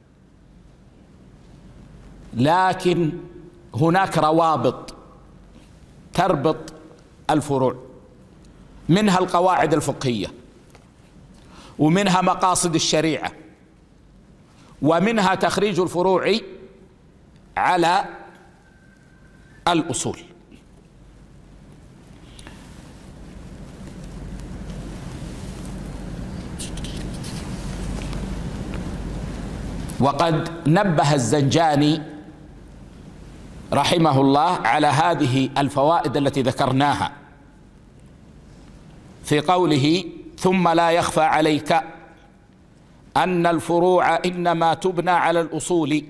لكن هناك روابط تربط الفروع، منها القواعد الفقهية، ومنها مقاصد الشريعة، ومنها تخريج الفروع على الأصول. وقد نبه الزنجاني رحمه الله على هذه الفوائد التي ذكرناها في قوله: ثم لا يخفى عليك أن الفروع إنما تبنى على الأصول،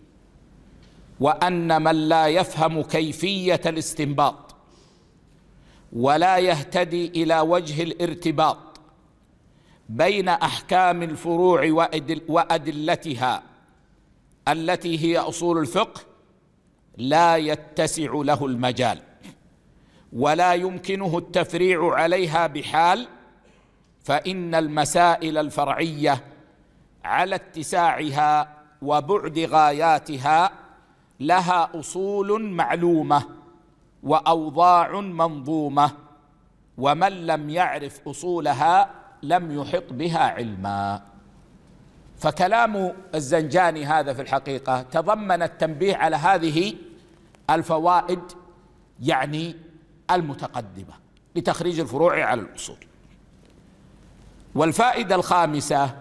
وأن من لا يفهم كيفية الاستنباط ولا يهتدي إلى وجه الارتباط بين أحكام الفروع وأدلتها التي هي أصول الفقه لا يتسع له المجال، ولا يمكنه التفريع عليها بحال، فإن المسائل الفرعية على اتساعها وبعد غاياتها لها أصول معلومة وأوضاع منظومة، ومن لم يعرف أصولها لم يحط بها علما. فكلام الزنجاني هذا في الحقيقة تضمن التنبيه على هذه الفوائد يعني المتقدمة لتخريج الفروع على الأصول. والفائدة الخامسة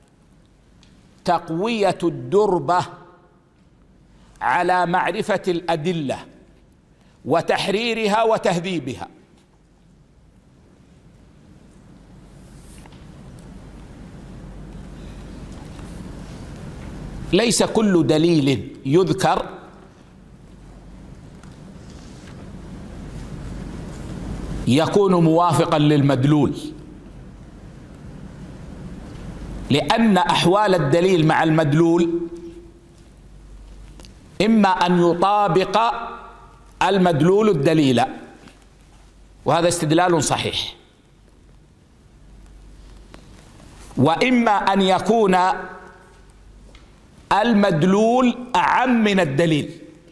تقوية الدربة على معرفة الأدلة وتحريرها وتهذيبها. ليس كل دليل يذكر يكون موافقا للمدلول، لأن أحوال الدليل مع المدلول إما أن يطابق المدلول الدليل، وهذا استدلال صحيح، وإما أن يكون المدلول أعم من الدليل،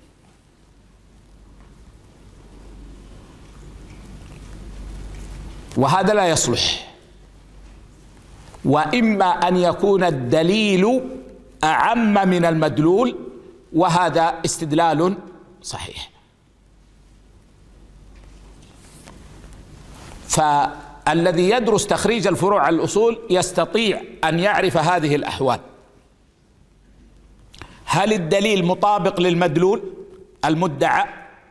وهذا لا يصلح، وإما أن يكون الدليل أعم من المدلول، وهذا استدلال صحيح. فالذي يدرس تخريج الفروع على الأصول يستطيع أن يعرف هذه الأحوال: هل الدليل مطابق للمدلول المدعى،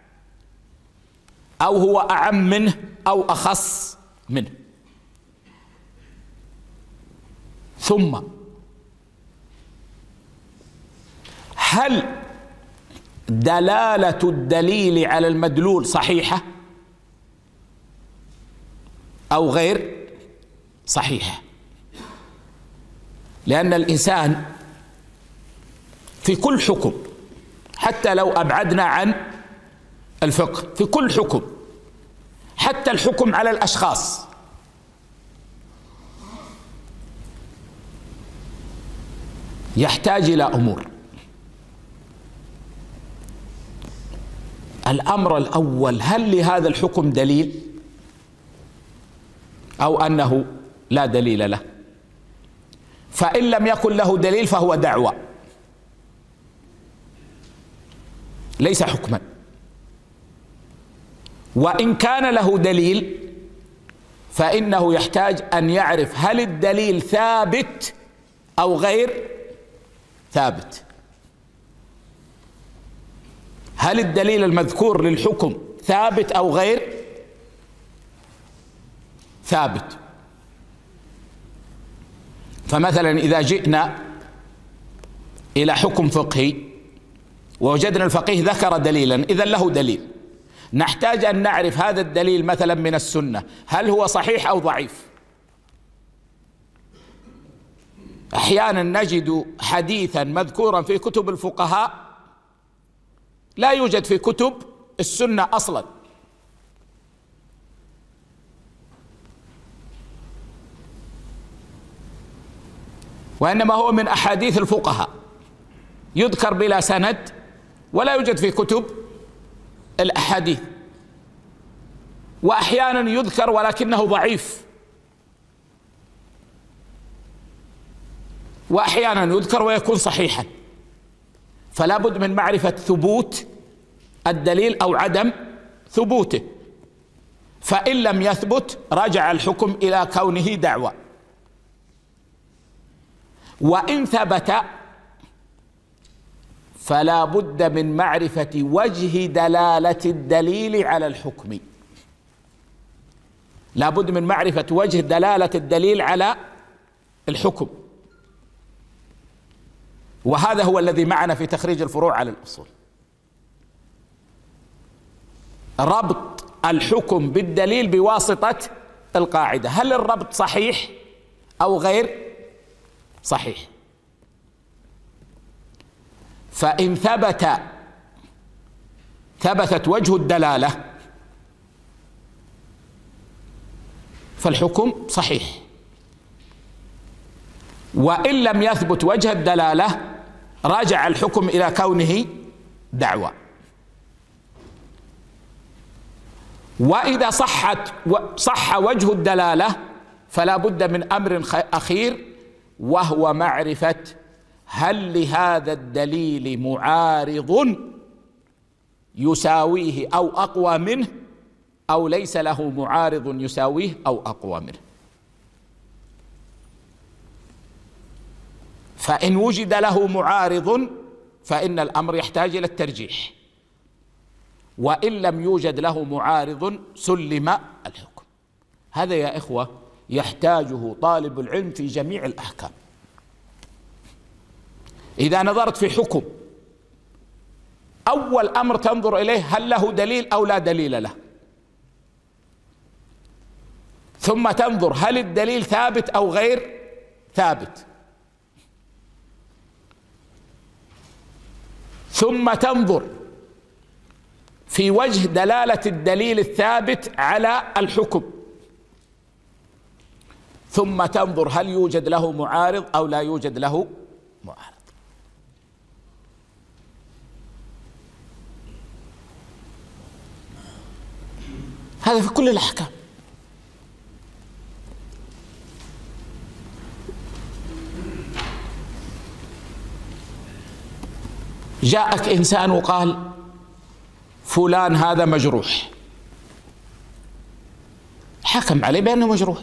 أو هو أعم منه أو أخص منه؟ ثم هل دلالة الدليل على المدلول صحيحة أو غير صحيحة؟ لأن الإنسان في كل حكم، حتى لو أبعدنا عن الفقه، في كل حكم، حتى الحكم على الأشخاص، يحتاج إلى أمور. الأمر الأول: هل لهذا الحكم دليل أو أنه لا دليل له؟ فإن لم يكن له دليل فهو دعوى ليس حكما، وإن كان له دليل فإنه يحتاج أن يعرف هل الدليل ثابت أو غير ثابت، هل الدليل المذكور للحكم ثابت أو غير ثابت. فمثلا إذا جئنا إلى حكم فقهي ووجدنا الفقيه ذكر دليلا، إذن له دليل، نحتاج أن نعرف هذا الدليل مثلا من السنة هل هو صحيح أو ضعيف. أحيانا نجد حديثا مذكورا في كتب الفقهاء لا يوجد في كتب السنة أصلا، وإنما هو من أحاديث الفقهاء يذكر بلا سند ولا يوجد في كتب الأحاديث، وأحيانا يذكر ولكنه ضعيف، وأحيانا يذكر ويكون صحيحا. فلا بد من معرفة ثبوت الدليل أو عدم ثبوته، فإن لم يثبت رجع الحكم إلى كونه دعوى، وإن ثبت فلا بد من معرفة وجه دلالة الدليل على الحكم، لا بد من معرفة وجه دلالة الدليل على الحكم، وهذا هو الذي معنا في تخريج الفروع على الأصول: ربط الحكم بالدليل بواسطة القاعدة، هل الربط صحيح أو غير صحيح؟ فإن ثبت ثبتت وجه الدلالة فالحكم صحيح، وإن لم يثبت وجه الدلالة راجع الحكم إلى كونه دعوى. وإذا صحت صح وجه الدلالة فلا بد من أمر أخير، وهو معرفة هل لهذا الدليل معارض يساويه أو أقوى منه، أو ليس له معارض يساويه أو أقوى منه. فإن وجد له معارض فإن الأمر يحتاج إلى الترجيح، وإن لم يوجد له معارض سلم الحكم. هذا يا إخوة يحتاجه طالب العلم في جميع الأحكام. إذا نظرت في حكم، أول أمر تنظر إليه هل له دليل أو لا دليل له، ثم تنظر هل الدليل ثابت أو غير ثابت، ثم تنظر في وجه دلالة الدليل الثابت على الحكم، ثم تنظر هل يوجد له معارض أو لا يوجد له معارض. هذا في كل الأحكام. جاءك إنسان وقال فلان هذا مجروح، حكم عليه بأنه مجروح،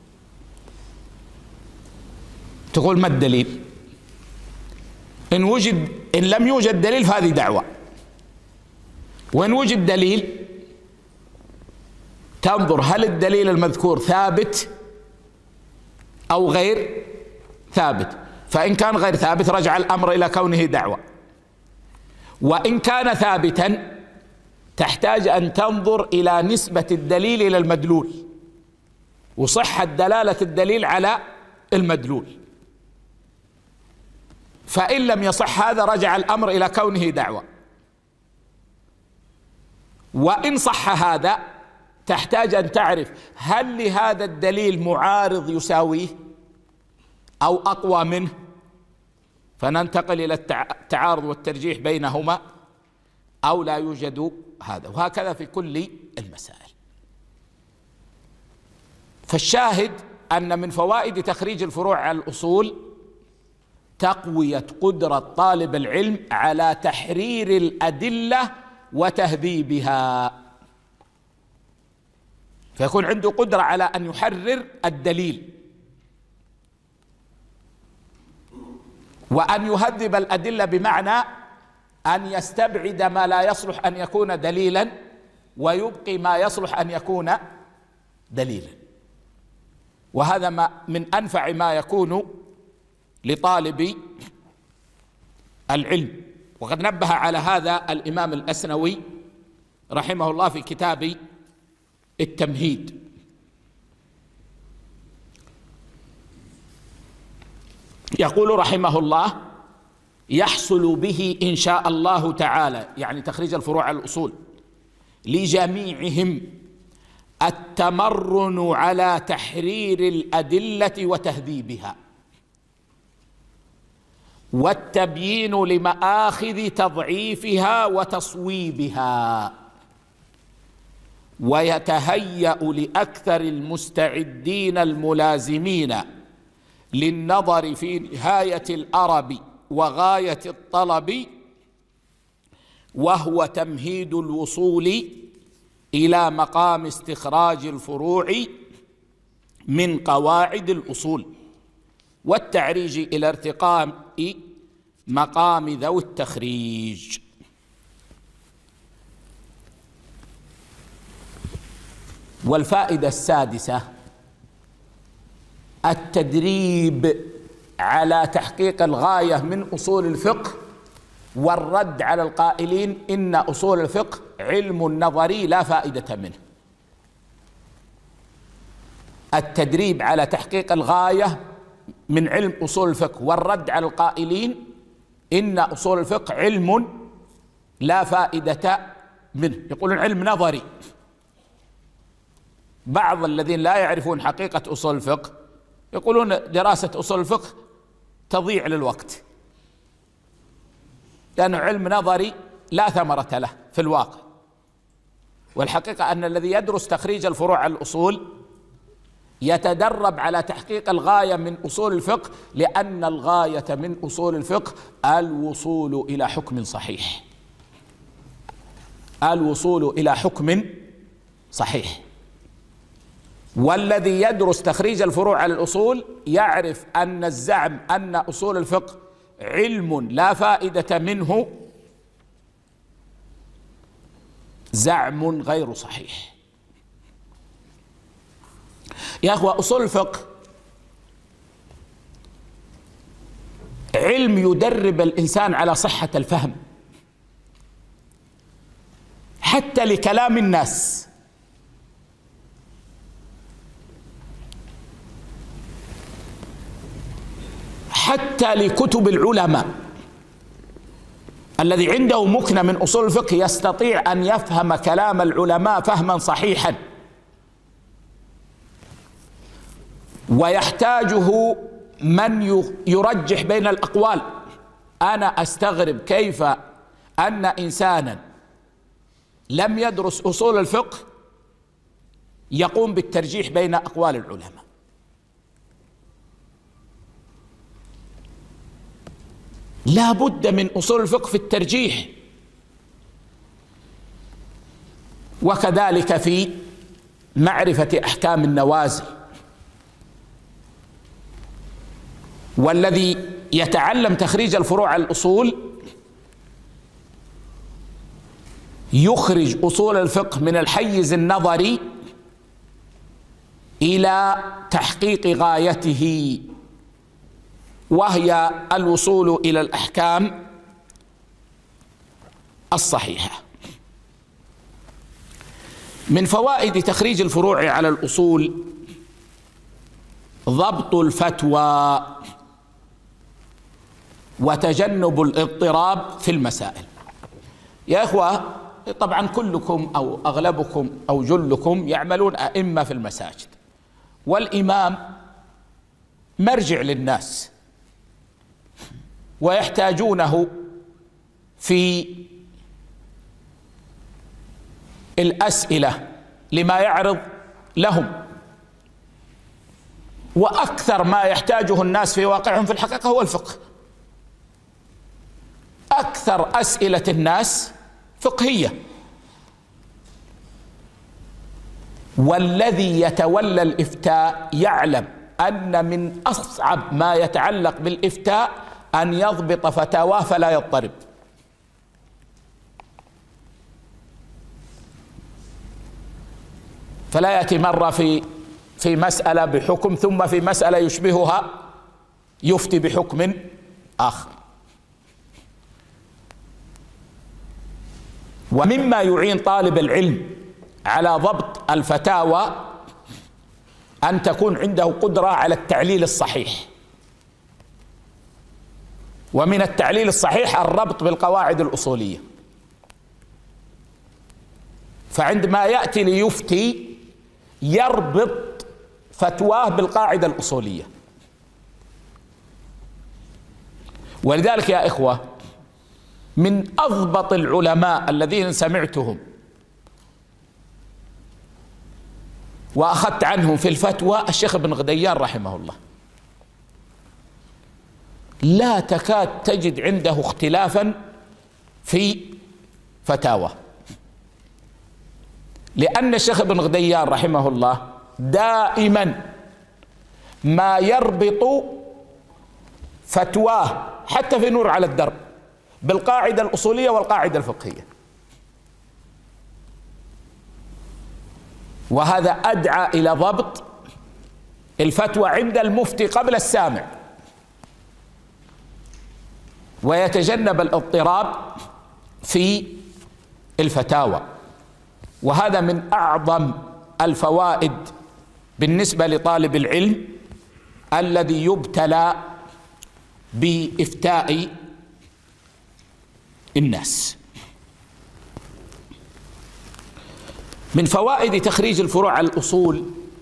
تقول ما الدليل؟ إن وجد إن لم يوجد دليل فهذه دعوة، وإن وجد دليل تنظر هل الدليل المذكور ثابت أو غير ثابت، فإن كان غير ثابت رجع الأمر إلى كونه دعوة، وإن كان ثابتا تحتاج أن تنظر إلى نسبة الدليل إلى المدلول وصحة دلالة الدليل على المدلول. فإن لم يصح هذا رجع الأمر إلى كونه دعوة، وإن صح هذا تحتاج أن تعرف هل لهذا الدليل معارض يساويه أو أقوى منه، فننتقل إلى التعارض والترجيح بينهما، أو لا يوجد هذا. وهكذا في كل المسائل. فالشاهد أن من فوائد تخريج الفروع على الأصول تقوية قدرة طالب العلم على تحرير الأدلة وتهذيبها، فيكون عنده قدرة على أن يحرر الدليل وأن يهذب الأدلة، بمعنى أن يستبعد ما لا يصلح أن يكون دليلا ويبقي ما يصلح أن يكون دليلا. وهذا ما من أنفع ما يكون لطالب العلم. وقد نبه على هذا الإمام الأسنوي رحمه الله في كتاب التمهيد. يقول رحمه الله: يحصل به إن شاء الله تعالى، يعني تخريج الفروع على الأصول، لجميعهم التمرن على تحرير الأدلة وتهذيبها، والتبيين لمآخذ تضعيفها وتصويبها، ويتهيأ لأكثر المستعدين الملازمين للنظر في نهاية الأرب وغاية الطلب، وهو تمهيد الوصول إلى مقام استخراج الفروع من قواعد الأصول، والتعريج إلى ارتقاء مقام ذوي التخريج. والفائدة السادسة: التدريب على تحقيق الغاية من أصول الفقه، والرد على القائلين إن أصول الفقه علم نظري لا فائدة منه. التدريب على تحقيق الغاية من علم أصول الفقه، والرد على القائلين إن أصول الفقه علم لا فائدة منه، يقولون علم نظري. بعض الذين لا يعرفون حقيقة أصول الفقه يقولون دراسة أصول الفقه تضيع للوقت، لأنه علم نظري لا ثمرة له في الواقع. والحقيقة أن الذي يدرس تخريج الفروع على الأصول يتدرب على تحقيق الغاية من أصول الفقه، لأن الغاية من أصول الفقه الوصول إلى حكم صحيح. الوصول إلى حكم صحيح. والذي يدرس تخريج الفروع على الأصول يعرف أن الزعم أن أصول الفقه علم لا فائدة منه زعم غير صحيح. يا أخوة، أصول الفقه علم يدرب الإنسان على صحة الفهم حتى لكلام الناس، حتى لكتب العلماء. الذي عنده مكنة من أصول الفقه يستطيع أن يفهم كلام العلماء فهما صحيحا، ويحتاجه من يرجح بين الأقوال. أنا أستغرب كيف أن إنسانا لم يدرس أصول الفقه يقوم بالترجيح بين أقوال العلماء. لا بد من أصول الفقه في الترجيح، وكذلك في معرفة أحكام النوازل. والذي يتعلم تخريج الفروع على الأصول يخرج أصول الفقه من الحيز النظري إلى تحقيق غايته، وهي الوصول إلى الأحكام الصحيحة. من فوائد تخريج الفروع على الأصول ضبط الفتوى وتجنب الاضطراب في المسائل. يا إخوة، طبعا كلكم أو أغلبكم أو جلكم يعملون أئمة في المساجد، والإمام مرجع للناس ويحتاجونه في الأسئلة لما يعرض لهم. وأكثر ما يحتاجه الناس في واقعهم في الحقيقة هو الفقه. أكثر أسئلة الناس فقهية، والذي يتولى الإفتاء يعلم أن من أصعب ما يتعلق بالإفتاء أن يضبط فتاواه فلا يضطرب. فلا يأتي مرة في في مسألة بحكم ثم في مسألة يشبهها يفتي بحكم آخر. ومما يعين طالب العلم على ضبط الفتاوى أن تكون عنده قدرة على التعليل الصحيح. ومن التعليل الصحيح الربط بالقواعد الأصولية. فعندما يأتي ليفتي يربط فتواه بالقاعدة الأصولية. ولذلك يا إخوة، من أضبط العلماء الذين سمعتهم وأخذت عنهم في الفتوى الشيخ ابن غديان رحمه الله. لا تكاد تجد عنده اختلافا في فتاوى، لأن الشيخ ابن غديان رحمه الله دائما ما يربط فتواه حتى في نور على الدرب بالقاعدة الأصولية والقاعدة الفقهية. وهذا أدعى إلى ضبط الفتوى عند المفتي قبل السامع، ويتجنب الاضطراب في الفتاوى. وهذا من أعظم الفوائد بالنسبة لطالب العلم الذي يبتلى بإفتاء الناس. من فوائد تخريج الفروع على الأصول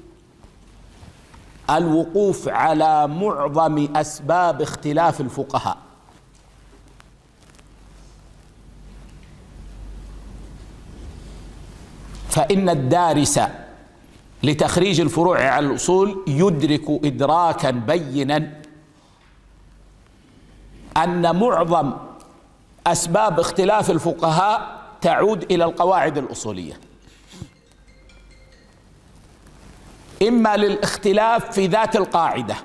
الوقوف على معظم أسباب اختلاف الفقهاء. فإن الدارس لتخريج الفروع على الأصول يدرك إدراكا بينا أن معظم أسباب اختلاف الفقهاء تعود إلى القواعد الأصولية، إما للاختلاف في ذات القاعدة،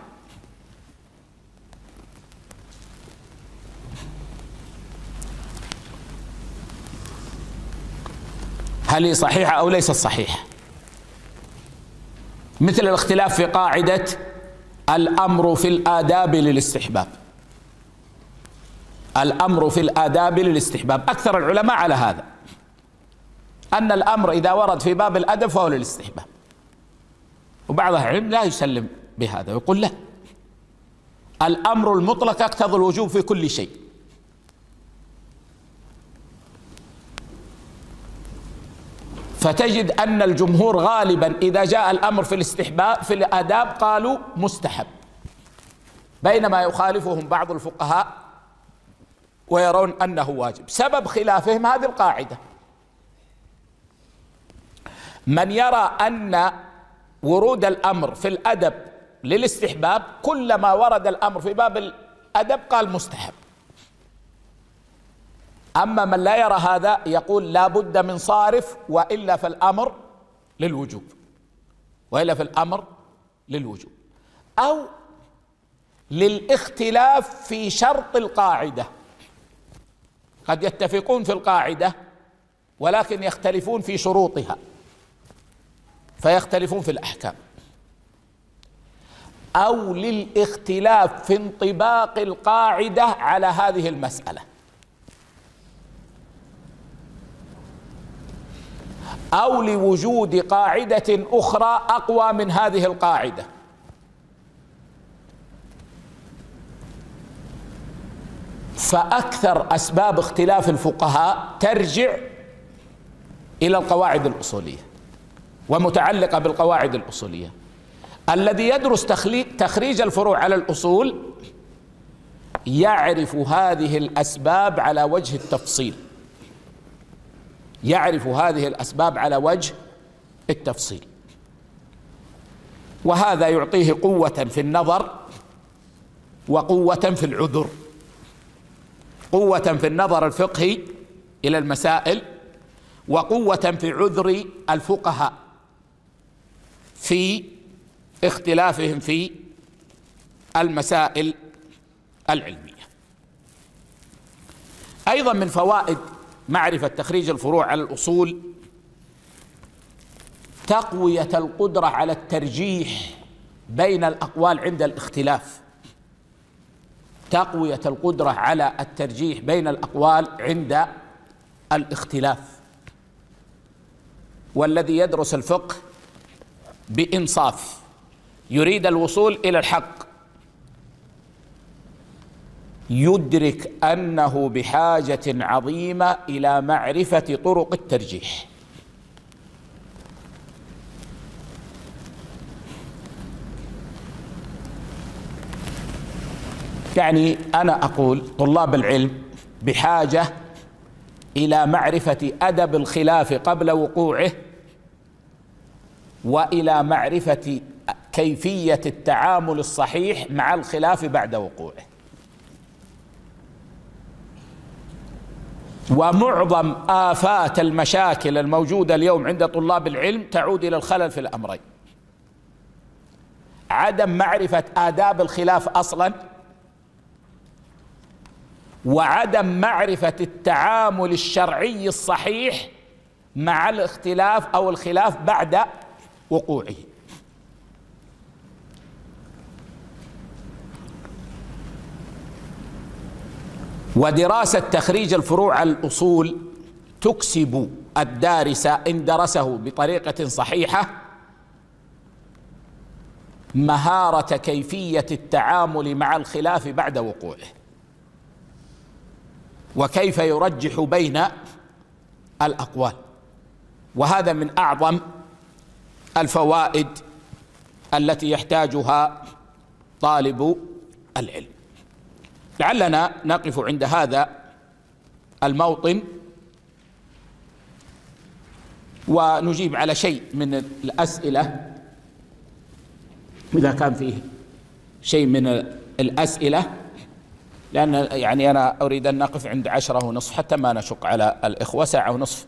هل هي صحيحة أو ليست صحيحة، مثل الاختلاف في قاعدة الأمر في الآداب للاستحباب. الأمر في الآداب للاستحباب، أكثر العلماء على هذا، أن الأمر إذا ورد في باب الأدب فهو للاستحباب، وبعض العلم لا يسلم بهذا ويقول لا، الأمر المطلق يقتضي الوجوب في كل شيء. فتجد أن الجمهور غالبا إذا جاء الأمر في الاستحباب في الآداب قالوا مستحب، بينما يخالفهم بعض الفقهاء ويرون أنه واجب. سبب خلافهم هذه القاعدة، من يرى أن ورود الأمر في الأدب للاستحباب كلما ورد الأمر في باب الأدب قال مستحب، أما من لا يرى هذا يقول لا بد من صارف وإلا في الأمر للوجوب، وإلا في الأمر للوجوب، أو للاختلاف في شرط القاعدة، قد يتفقون في القاعدة ولكن يختلفون في شروطها فيختلفون في الأحكام، أو للاختلاف في انطباق القاعدة على هذه المسألة، أو لوجود قاعدة أخرى أقوى من هذه القاعدة. فأكثر أسباب اختلاف الفقهاء ترجع إلى القواعد الأصولية ومتعلقة بالقواعد الأصولية. الذي يدرس تخريج الفروع على الأصول يعرف هذه الأسباب على وجه التفصيل، يعرف هذه الأسباب على وجه التفصيل، وهذا يعطيه قوة في النظر وقوة في العذر، قوة في النظر الفقهي إلى المسائل، وقوة في عذر الفقهاء في اختلافهم في المسائل العلمية. أيضا من فوائد معرفة تخريج الفروع على الأصول تقوية القدرة على الترجيح بين الأقوال عند الاختلاف، تقوية القدرة على الترجيح بين الأقوال عند الاختلاف. والذي يدرس الفقه بإنصاف يريد الوصول إلى الحق يدرك أنه بحاجة عظيمة إلى معرفة طرق الترجيح. يعني أنا أقول طلاب العلم بحاجة إلى معرفة أدب الخلاف قبل وقوعه، وإلى معرفة كيفية التعامل الصحيح مع الخلاف بعد وقوعه. ومعظم آفات المشاكل الموجودة اليوم عند طلاب العلم تعود إلى الخلل في الأمرين: عدم معرفة آداب الخلاف أصلا، وعدم معرفة التعامل الشرعي الصحيح مع الاختلاف أو الخلاف بعد وقوعه. ودراسة تخريج الفروع على الأصول تكسب الدارس إن درسه بطريقة صحيحة مهارة كيفية التعامل مع الخلاف بعد وقوعه، وكيف يرجح بين الأقوال. وهذا من أعظم الفوائد التي يحتاجها طالب العلم. لعلنا نقف عند هذا الموطن ونجيب على شيء من الأسئلة إذا كان فيه شيء من الأسئلة لأن يعني أنا أريد أن نقف عند عشرة ونصف حتى ما نشق على الإخوة. ساعة ونصف،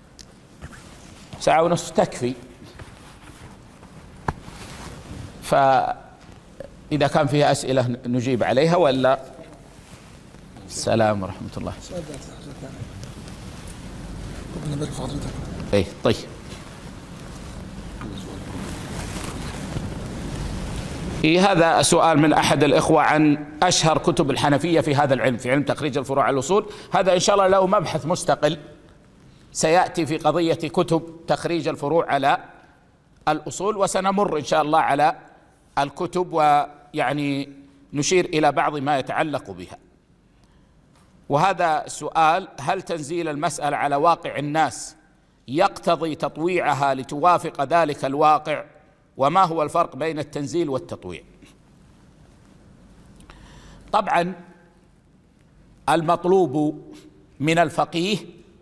ساعة ونصف تكفي. فإذا كان فيها أسئلة نجيب عليها، ولا السلام ورحمة الله. ربنا يبارك في حضرتك. إيه طيب. إيه هذا سؤال من أحد الإخوة عن أشهر كتب الحنفية في هذا العلم، في علم تخريج الفروع على الأصول. هذا إن شاء الله له مبحث مستقل سيأتي في قضية كتب تخريج الفروع على الأصول، وسنمر إن شاء الله على الكتب ويعني نشير إلى بعض ما يتعلق بها. وهذا السؤال: هل تنزيل المسألة على واقع الناس يقتضي تطويعها لتوافق ذلك الواقع؟ وما هو الفرق بين التنزيل والتطويع؟ طبعا المطلوب من الفقيه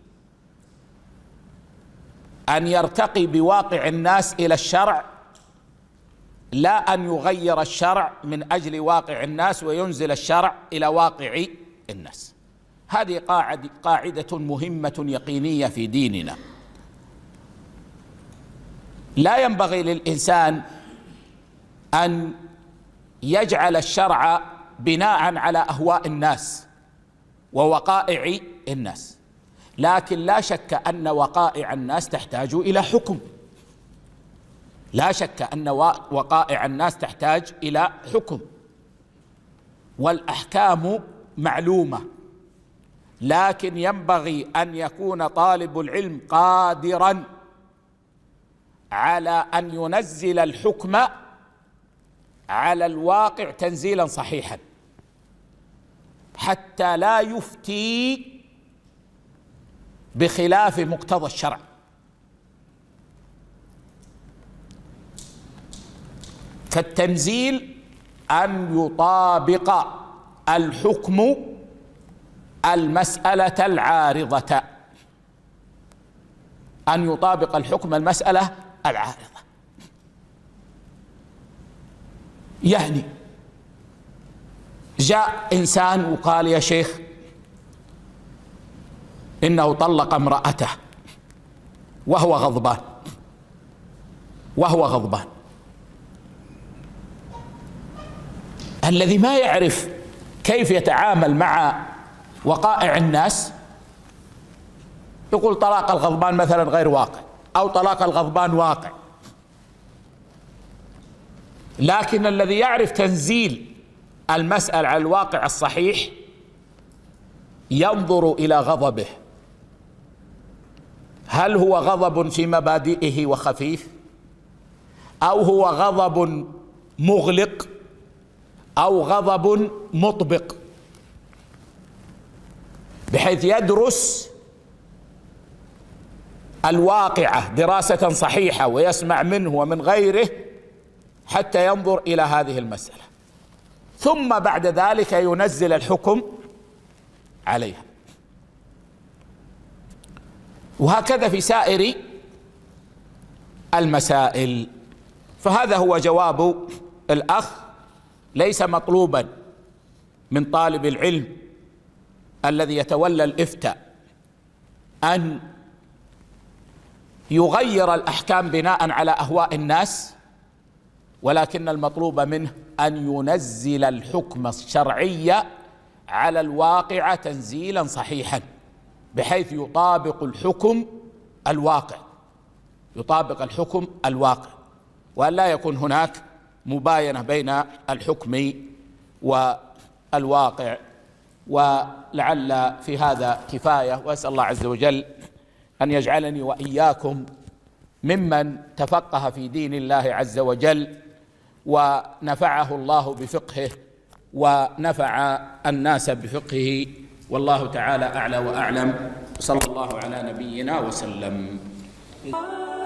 أن يرتقي بواقع الناس إلى الشرع، لا أن يغير الشرع من أجل واقع الناس وينزل الشرع إلى واقع الناس. هذه قاعدة مهمة يقينية في ديننا. لا ينبغي للإنسان أن يجعل الشرع بناء على أهواء الناس ووقائع الناس، لكن لا شك أن وقائع الناس تحتاج إلى حكم، لا شك أن وقائع الناس تحتاج إلى حكم، والأحكام معلومة، لكن ينبغي أن يكون طالب العلم قادراً على أن ينزل الحكم على الواقع تنزيلا صحيحا، حتى لا يفتي بخلاف مقتضى الشرع. فالتنزيل أن يطابق الحكم المسألة العارضة، أن يطابق الحكم المسألة العارضة. يعني جاء إنسان وقال: يا شيخ إنه طلق امرأته وهو غضبان وهو غضبان. الذي ما يعرف كيف يتعامل مع وقائع الناس يقول طلاق الغضبان مثلا غير واقع، أو طلاق الغضبان واقع. لكن الذي يعرف تنزيل المسألة على الواقع الصحيح ينظر إلى غضبه، هل هو غضب في مبادئه وخفيف، أو هو غضب مغلق، أو غضب مطبق، بحيث يدرس الواقعة دراسة صحيحة ويسمع منه ومن غيره حتى ينظر إلى هذه المسألة، ثم بعد ذلك ينزل الحكم عليها. وهكذا في سائر المسائل. فهذا هو جواب الأخ. ليس مطلوبا من طالب العلم الذي يتولى الإفتاء أن يغير الأحكام بناء على أهواء الناس، ولكن المطلوب منه أن ينزل الحكم الشرعي على الواقع تنزيلا صحيحا، بحيث يطابق الحكم الواقع، يطابق الحكم الواقع، وأن لا يكون هناك مباينة بين الحكم والواقع. ولعل في هذا كفاية، وأسأل الله عز وجل أن يجعلني وإياكم ممن تفقه في دين الله عز وجل ونفعه الله بفقهه ونفع الناس بفقهه، والله تعالى أعلى وأعلم. صلى الله على نبينا وسلم.